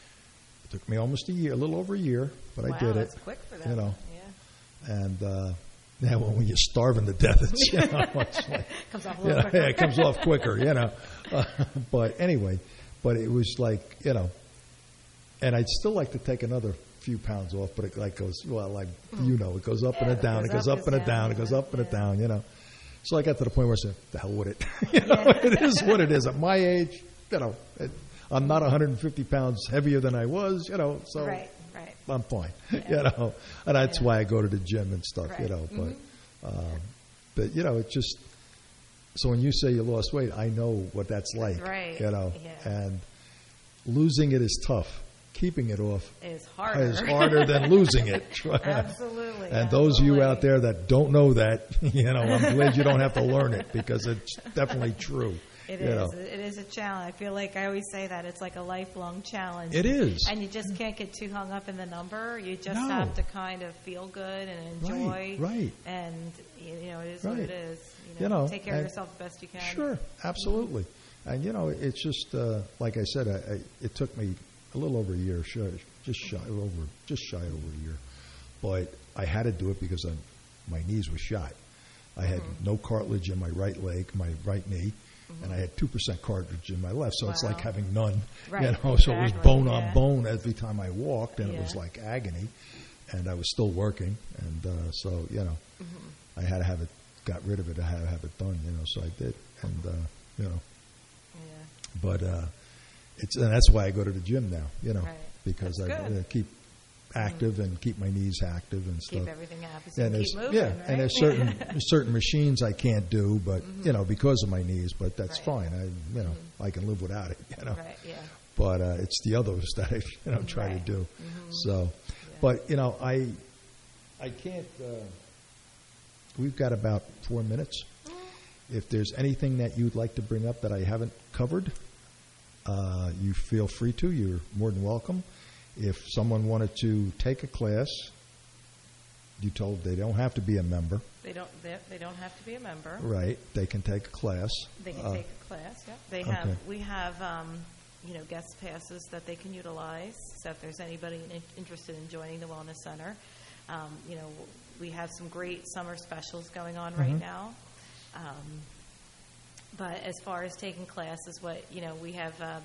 It took me almost a year, a little over a year, but wow, I did it. That's quick for that. You know. Yeah. And uh, yeah, well, when you're starving to death, it's, you know, it's like, comes off a you little know, quicker. yeah, it comes off quicker, you know. Uh, but anyway, but it was like, you know, and I'd still like to take another few pounds off, but it like goes, well, like, mm. you know, it goes up yeah, and it down, it goes up, up and it down, down, it goes up and it down, you know. So I got to the point where I said, the hell with it. you know, yeah. It is what it is. At my age, you know, it, I'm not one hundred fifty pounds heavier than I was, you know, so right, right. I'm fine, yeah. you know. And that's yeah. why I go to the gym and stuff, right. you know. Mm-hmm. But, um, but, you know, it just, so when you say you lost weight, I know what that's like, right. you know. Yeah. And losing it is tough. Keeping it off is harder. is harder than losing it. Absolutely. And those absolutely. of you out there that don't know that, you know, I'm glad you don't have to learn it because it's definitely true. It you is. know. It is a challenge. I feel like I always say that it's like a lifelong challenge. It is. And you just can't get too hung up in the number. You just no. have to kind of feel good and enjoy. Right. right. And you know, it is right. what it is. You know, you know take care of yourself the best you can. Sure, absolutely. Mm-hmm. And you know, it's just uh, like I said. I, I, it took me a little over a year, sure, just shy over, just shy over a year. But I had to do it because I, my knees were shot. I had mm-hmm. no cartilage in my right leg, my right knee, mm-hmm. and I had two percent cartilage in my left. So wow. it's like having none. Right, you know, exactly. so it was bone yeah. on bone every time I walked, and yeah. it was like agony. And I was still working, and uh, so you know, mm-hmm. I had to have it, got rid of it. I had to have it done. You know, so I did, and uh, you know, yeah. but. Uh, It's and that's why I go to the gym now, you know, right. because that's I uh, keep active mm-hmm. and keep my knees active and stuff. Keep everything happy. So and keep moving, yeah, right? and there's certain certain machines I can't do, but mm-hmm. you know, because of my knees. But that's right. fine. I you know mm-hmm. I can live without it. You know, right, yeah. But uh, it's the others that I you know try right. to do. Mm-hmm. So, yeah. but you know, I I can't. Uh, we've got about four minutes. Mm-hmm. If there's anything that you'd like to bring up that I haven't covered. Uh, you feel free to. You're more than welcome. If someone wanted to take a class, you told they don't have to be a member. They don't. They, they don't have to be a member. Right. They can take a class. They can uh, take a class. Yeah. They have. Okay. We have. Um, you know, guest passes that they can utilize. So if there's anybody in, interested in joining the Wellness Center, um, you know, we have some great summer specials going on right mm-hmm. now. Um, But as far as taking classes, what you know, we have. Um,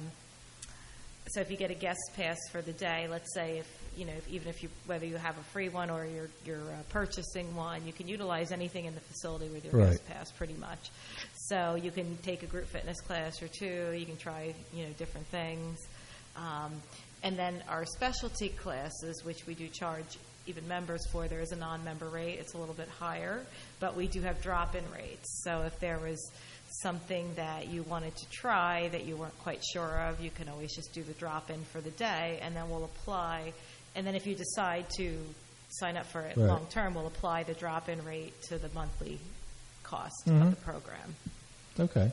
so if you get a guest pass for the day, let's say if you know, if, even if you whether you have a free one or you're you're uh, purchasing one, you can utilize anything in the facility with your right. guest pass, pretty much. So you can take a group fitness class or two. You can try you know different things, um, and then our specialty classes, which we do charge even members for. There is a non-member rate; it's a little bit higher, but we do have drop-in rates. So if there was something that you wanted to try that you weren't quite sure of, you can always just do the drop-in for the day, and then we'll apply. And then if you decide to sign up for it right. long-term, we'll apply the drop-in rate to the monthly cost mm-hmm. of the program. Okay.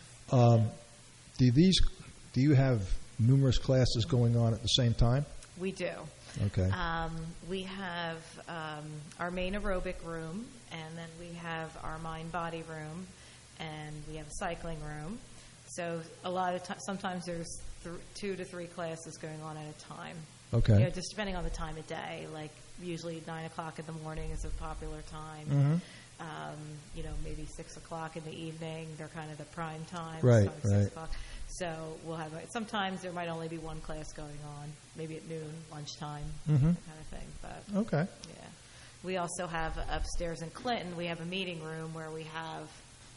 Um, do these? Do you have numerous classes going on at the same time? We do. Okay. Um, we have um, our main aerobic room, and then we have our mind-body room, and we have a cycling room. So a lot of times, sometimes there's th- two to three classes going on at a time. Okay. You know, just depending on the time of day. Like usually nine o'clock in the morning is a popular time. Mm-hmm. Um, you know, maybe six o'clock in the evening. They're kind of the prime time. Right. So right. six o'clock. So we'll have. Sometimes there might only be one class going on, maybe at noon, lunchtime, mm-hmm. that kind of thing. But okay. Yeah. We also have upstairs in Clinton. We have a meeting room where we have.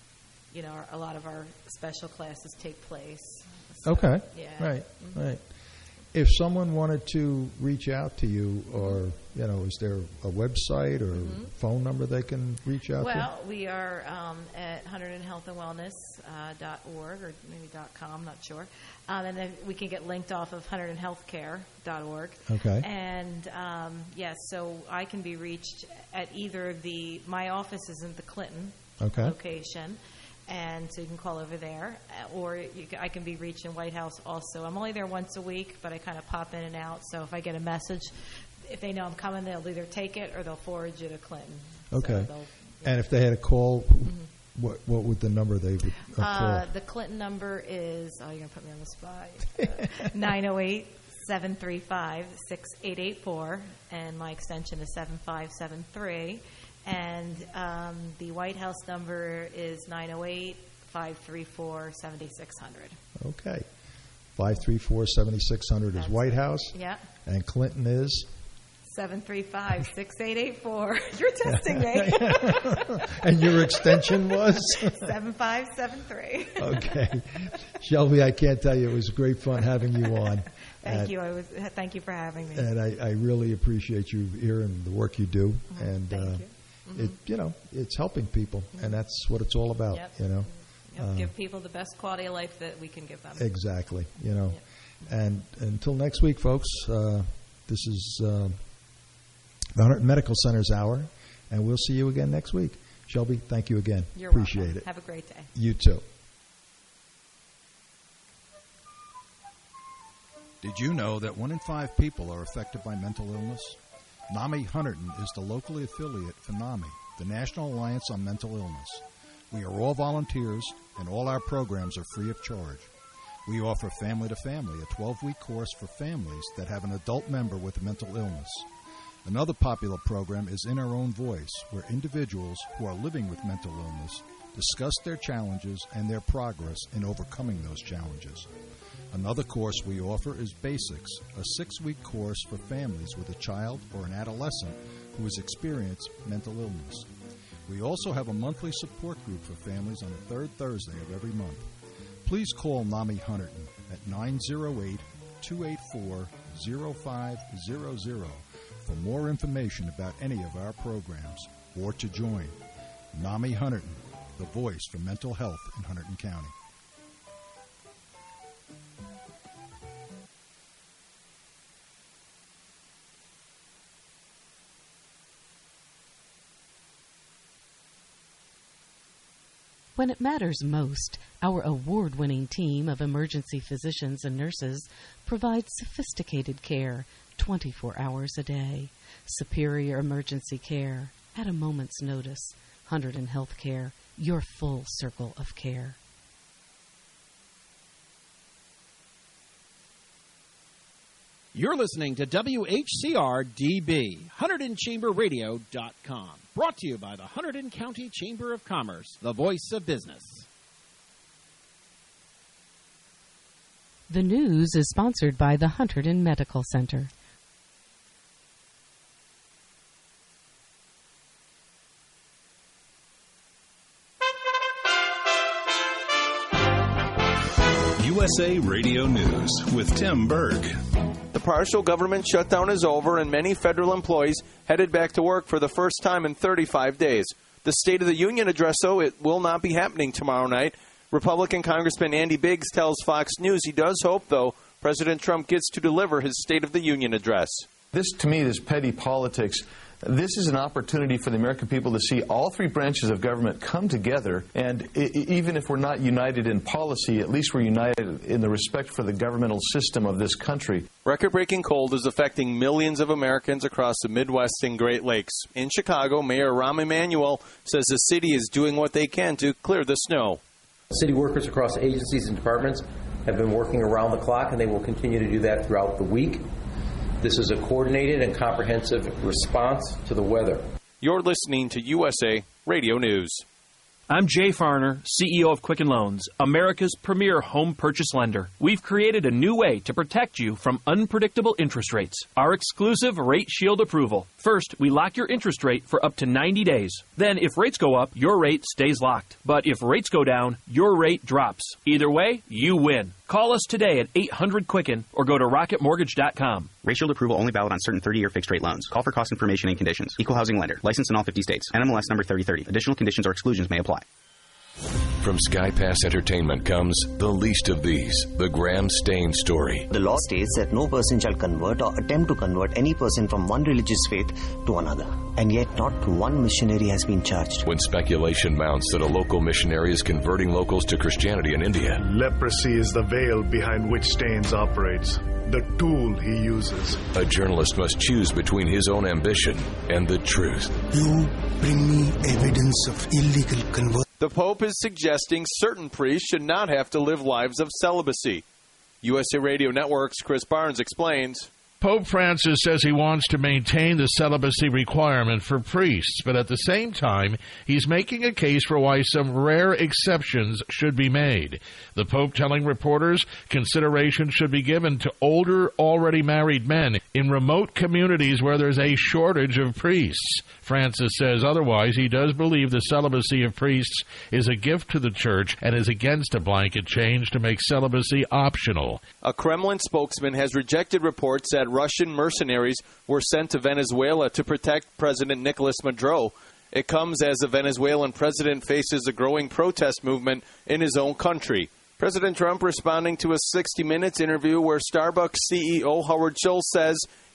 You know, a lot of our special classes take place. So, okay. Yeah. Right. Mm-hmm. Right. If someone wanted to reach out to you, or you know, is there a website or mm-hmm. phone number they can reach out well, to? Well, we are um, at Hunterdon Health and Wellness uh, dot org or maybe dot com. I'm not sure. Um, and then we can get linked off of Hunterdon Healthcare dot org. Okay. And um, yes, so I can be reached at either the my office is in the Clinton okay. location. And so you can call over there, or you can, I can be reached in White House also. I'm only there once a week, but I kind of pop in and out. So if I get a message, if they know I'm coming, they'll either take it or they'll forward you to Clinton. Okay. So and if they had a call, mm-hmm. what what would the number they would uh, Uh, call? the Clinton number is, oh, you're going to put me on the spot, uh, nine oh eight, seven three five, six eight eight four, and my extension is seven five seven three. And um, the White House number is nine oh eight, five three four, seven six zero zero. Okay. five three four, seven six zero zero is White House. Yeah. And Clinton is? seven three five, six eight eight four. You're testing me. And your extension was? seven five seven three. Okay. Shelby, I can't tell you, it was great fun having you on. Thank and, you. I was. Thank you for having me. And I, I really appreciate you here and the work you do. Mm-hmm. And, Thank uh, you. Mm-hmm. it, you know, it's helping people, mm-hmm. and that's what it's all about, Yep. you know. Yep. Uh, give people the best quality of life that we can give them. Exactly, you know. Yep. And until next week, folks, uh, this is uh, the Hunter Medical Center's Hour, and we'll see you again next week. Shelby, thank you again. You're Appreciate welcome. it. Have a great day. You too. Did you know that one in five people are affected by mental illness? NAMI Hunterdon is the local affiliate for NAMI, the National Alliance on Mental Illness. We are all volunteers, and all our programs are free of charge. We offer Family to Family, a twelve-week course for families that have an adult member with a mental illness. Another popular program is In Our Own Voice, where individuals who are living with mental illness discuss their challenges and their progress in overcoming those challenges. Another course we offer is Basics, a six-week course for families with a child or an adolescent who has experienced mental illness. We also have a monthly support group for families on the third Thursday of every month. Please call NAMI Hunterdon at nine oh eight, two eight four, oh five zero zero for more information about any of our programs or to join. NAMI Hunterdon, the voice for mental health in Hunterdon County. When it matters most, our award-winning team of emergency physicians and nurses provides sophisticated care twenty-four hours a day. Superior emergency care at a moment's notice. Hunterdon Healthcare, your full circle of care. You're listening to W H C R D B, Hunterdon Chamber Radio dot com. Brought to you by the Hunterdon County Chamber of Commerce, the voice of business. The news is sponsored by the Hunterdon Medical Center. U S A Radio News with Tim Berg. The partial government shutdown is over, and many federal employees headed back to work for the first time in thirty-five days. The State of the Union address, though, it will not be happening tomorrow night. Republican Congressman Andy Biggs tells Fox News he does hope, though, President Trump gets to deliver his State of the Union address. This, to me, is petty politics. This is an opportunity for the American people to see all three branches of government come together, and I- even if we're not united in policy, at least we're united in the respect for the governmental system of this country. Record-breaking cold is affecting millions of Americans across the Midwest and Great Lakes. In Chicago, Mayor Rahm Emanuel says the city is doing what they can to clear the snow. City workers across agencies and departments have been working around the clock, and they will continue to do that throughout the week. This is a coordinated and comprehensive response to the weather. You're listening to U S A Radio News. I'm Jay Farner, C E O of Quicken Loans, America's premier home purchase lender. We've created a new way to protect you from unpredictable interest rates. Our exclusive Rate Shield approval. First, we lock your interest rate for up to ninety days. Then, if rates go up, your rate stays locked. But if rates go down, your rate drops. Either way, you win. Call us today at eight hundred Quicken or go to rocket mortgage dot com. Rate Shield approval only valid on certain thirty-year fixed-rate loans. Call for cost information and conditions. Equal housing lender. Licensed in all fifty states. N M L S number thirty thirty. Additional conditions or exclusions may apply. From Sky Pass Entertainment comes The Least of These, the Graham Stain story. The law states that no person shall convert or attempt to convert any person from one religious faith to another. And yet not one missionary has been charged. When speculation mounts that a local missionary is converting locals to Christianity in India. Leprosy is the veil behind which Staines operates, the tool he uses. A journalist must choose between his own ambition and the truth. You bring me evidence of illegal conversion. The Pope is suggesting certain priests should not have to live lives of celibacy. U S A Radio Network's Chris Barnes explains. Pope Francis says he wants to maintain the celibacy requirement for priests, but at the same time, he's making a case for why some rare exceptions should be made. The Pope telling reporters consideration should be given to older, already married men in remote communities where there's a shortage of priests. Francis says otherwise he does believe the celibacy of priests is a gift to the Church and is against a blanket change to make celibacy optional. A Kremlin spokesman has rejected reports that Russian mercenaries were sent to Venezuela to protect President Nicolas Maduro. It comes as the Venezuelan president faces a growing protest movement in his own country. President Trump responding to a sixty minutes interview where Starbucks C E O Howard Schultz says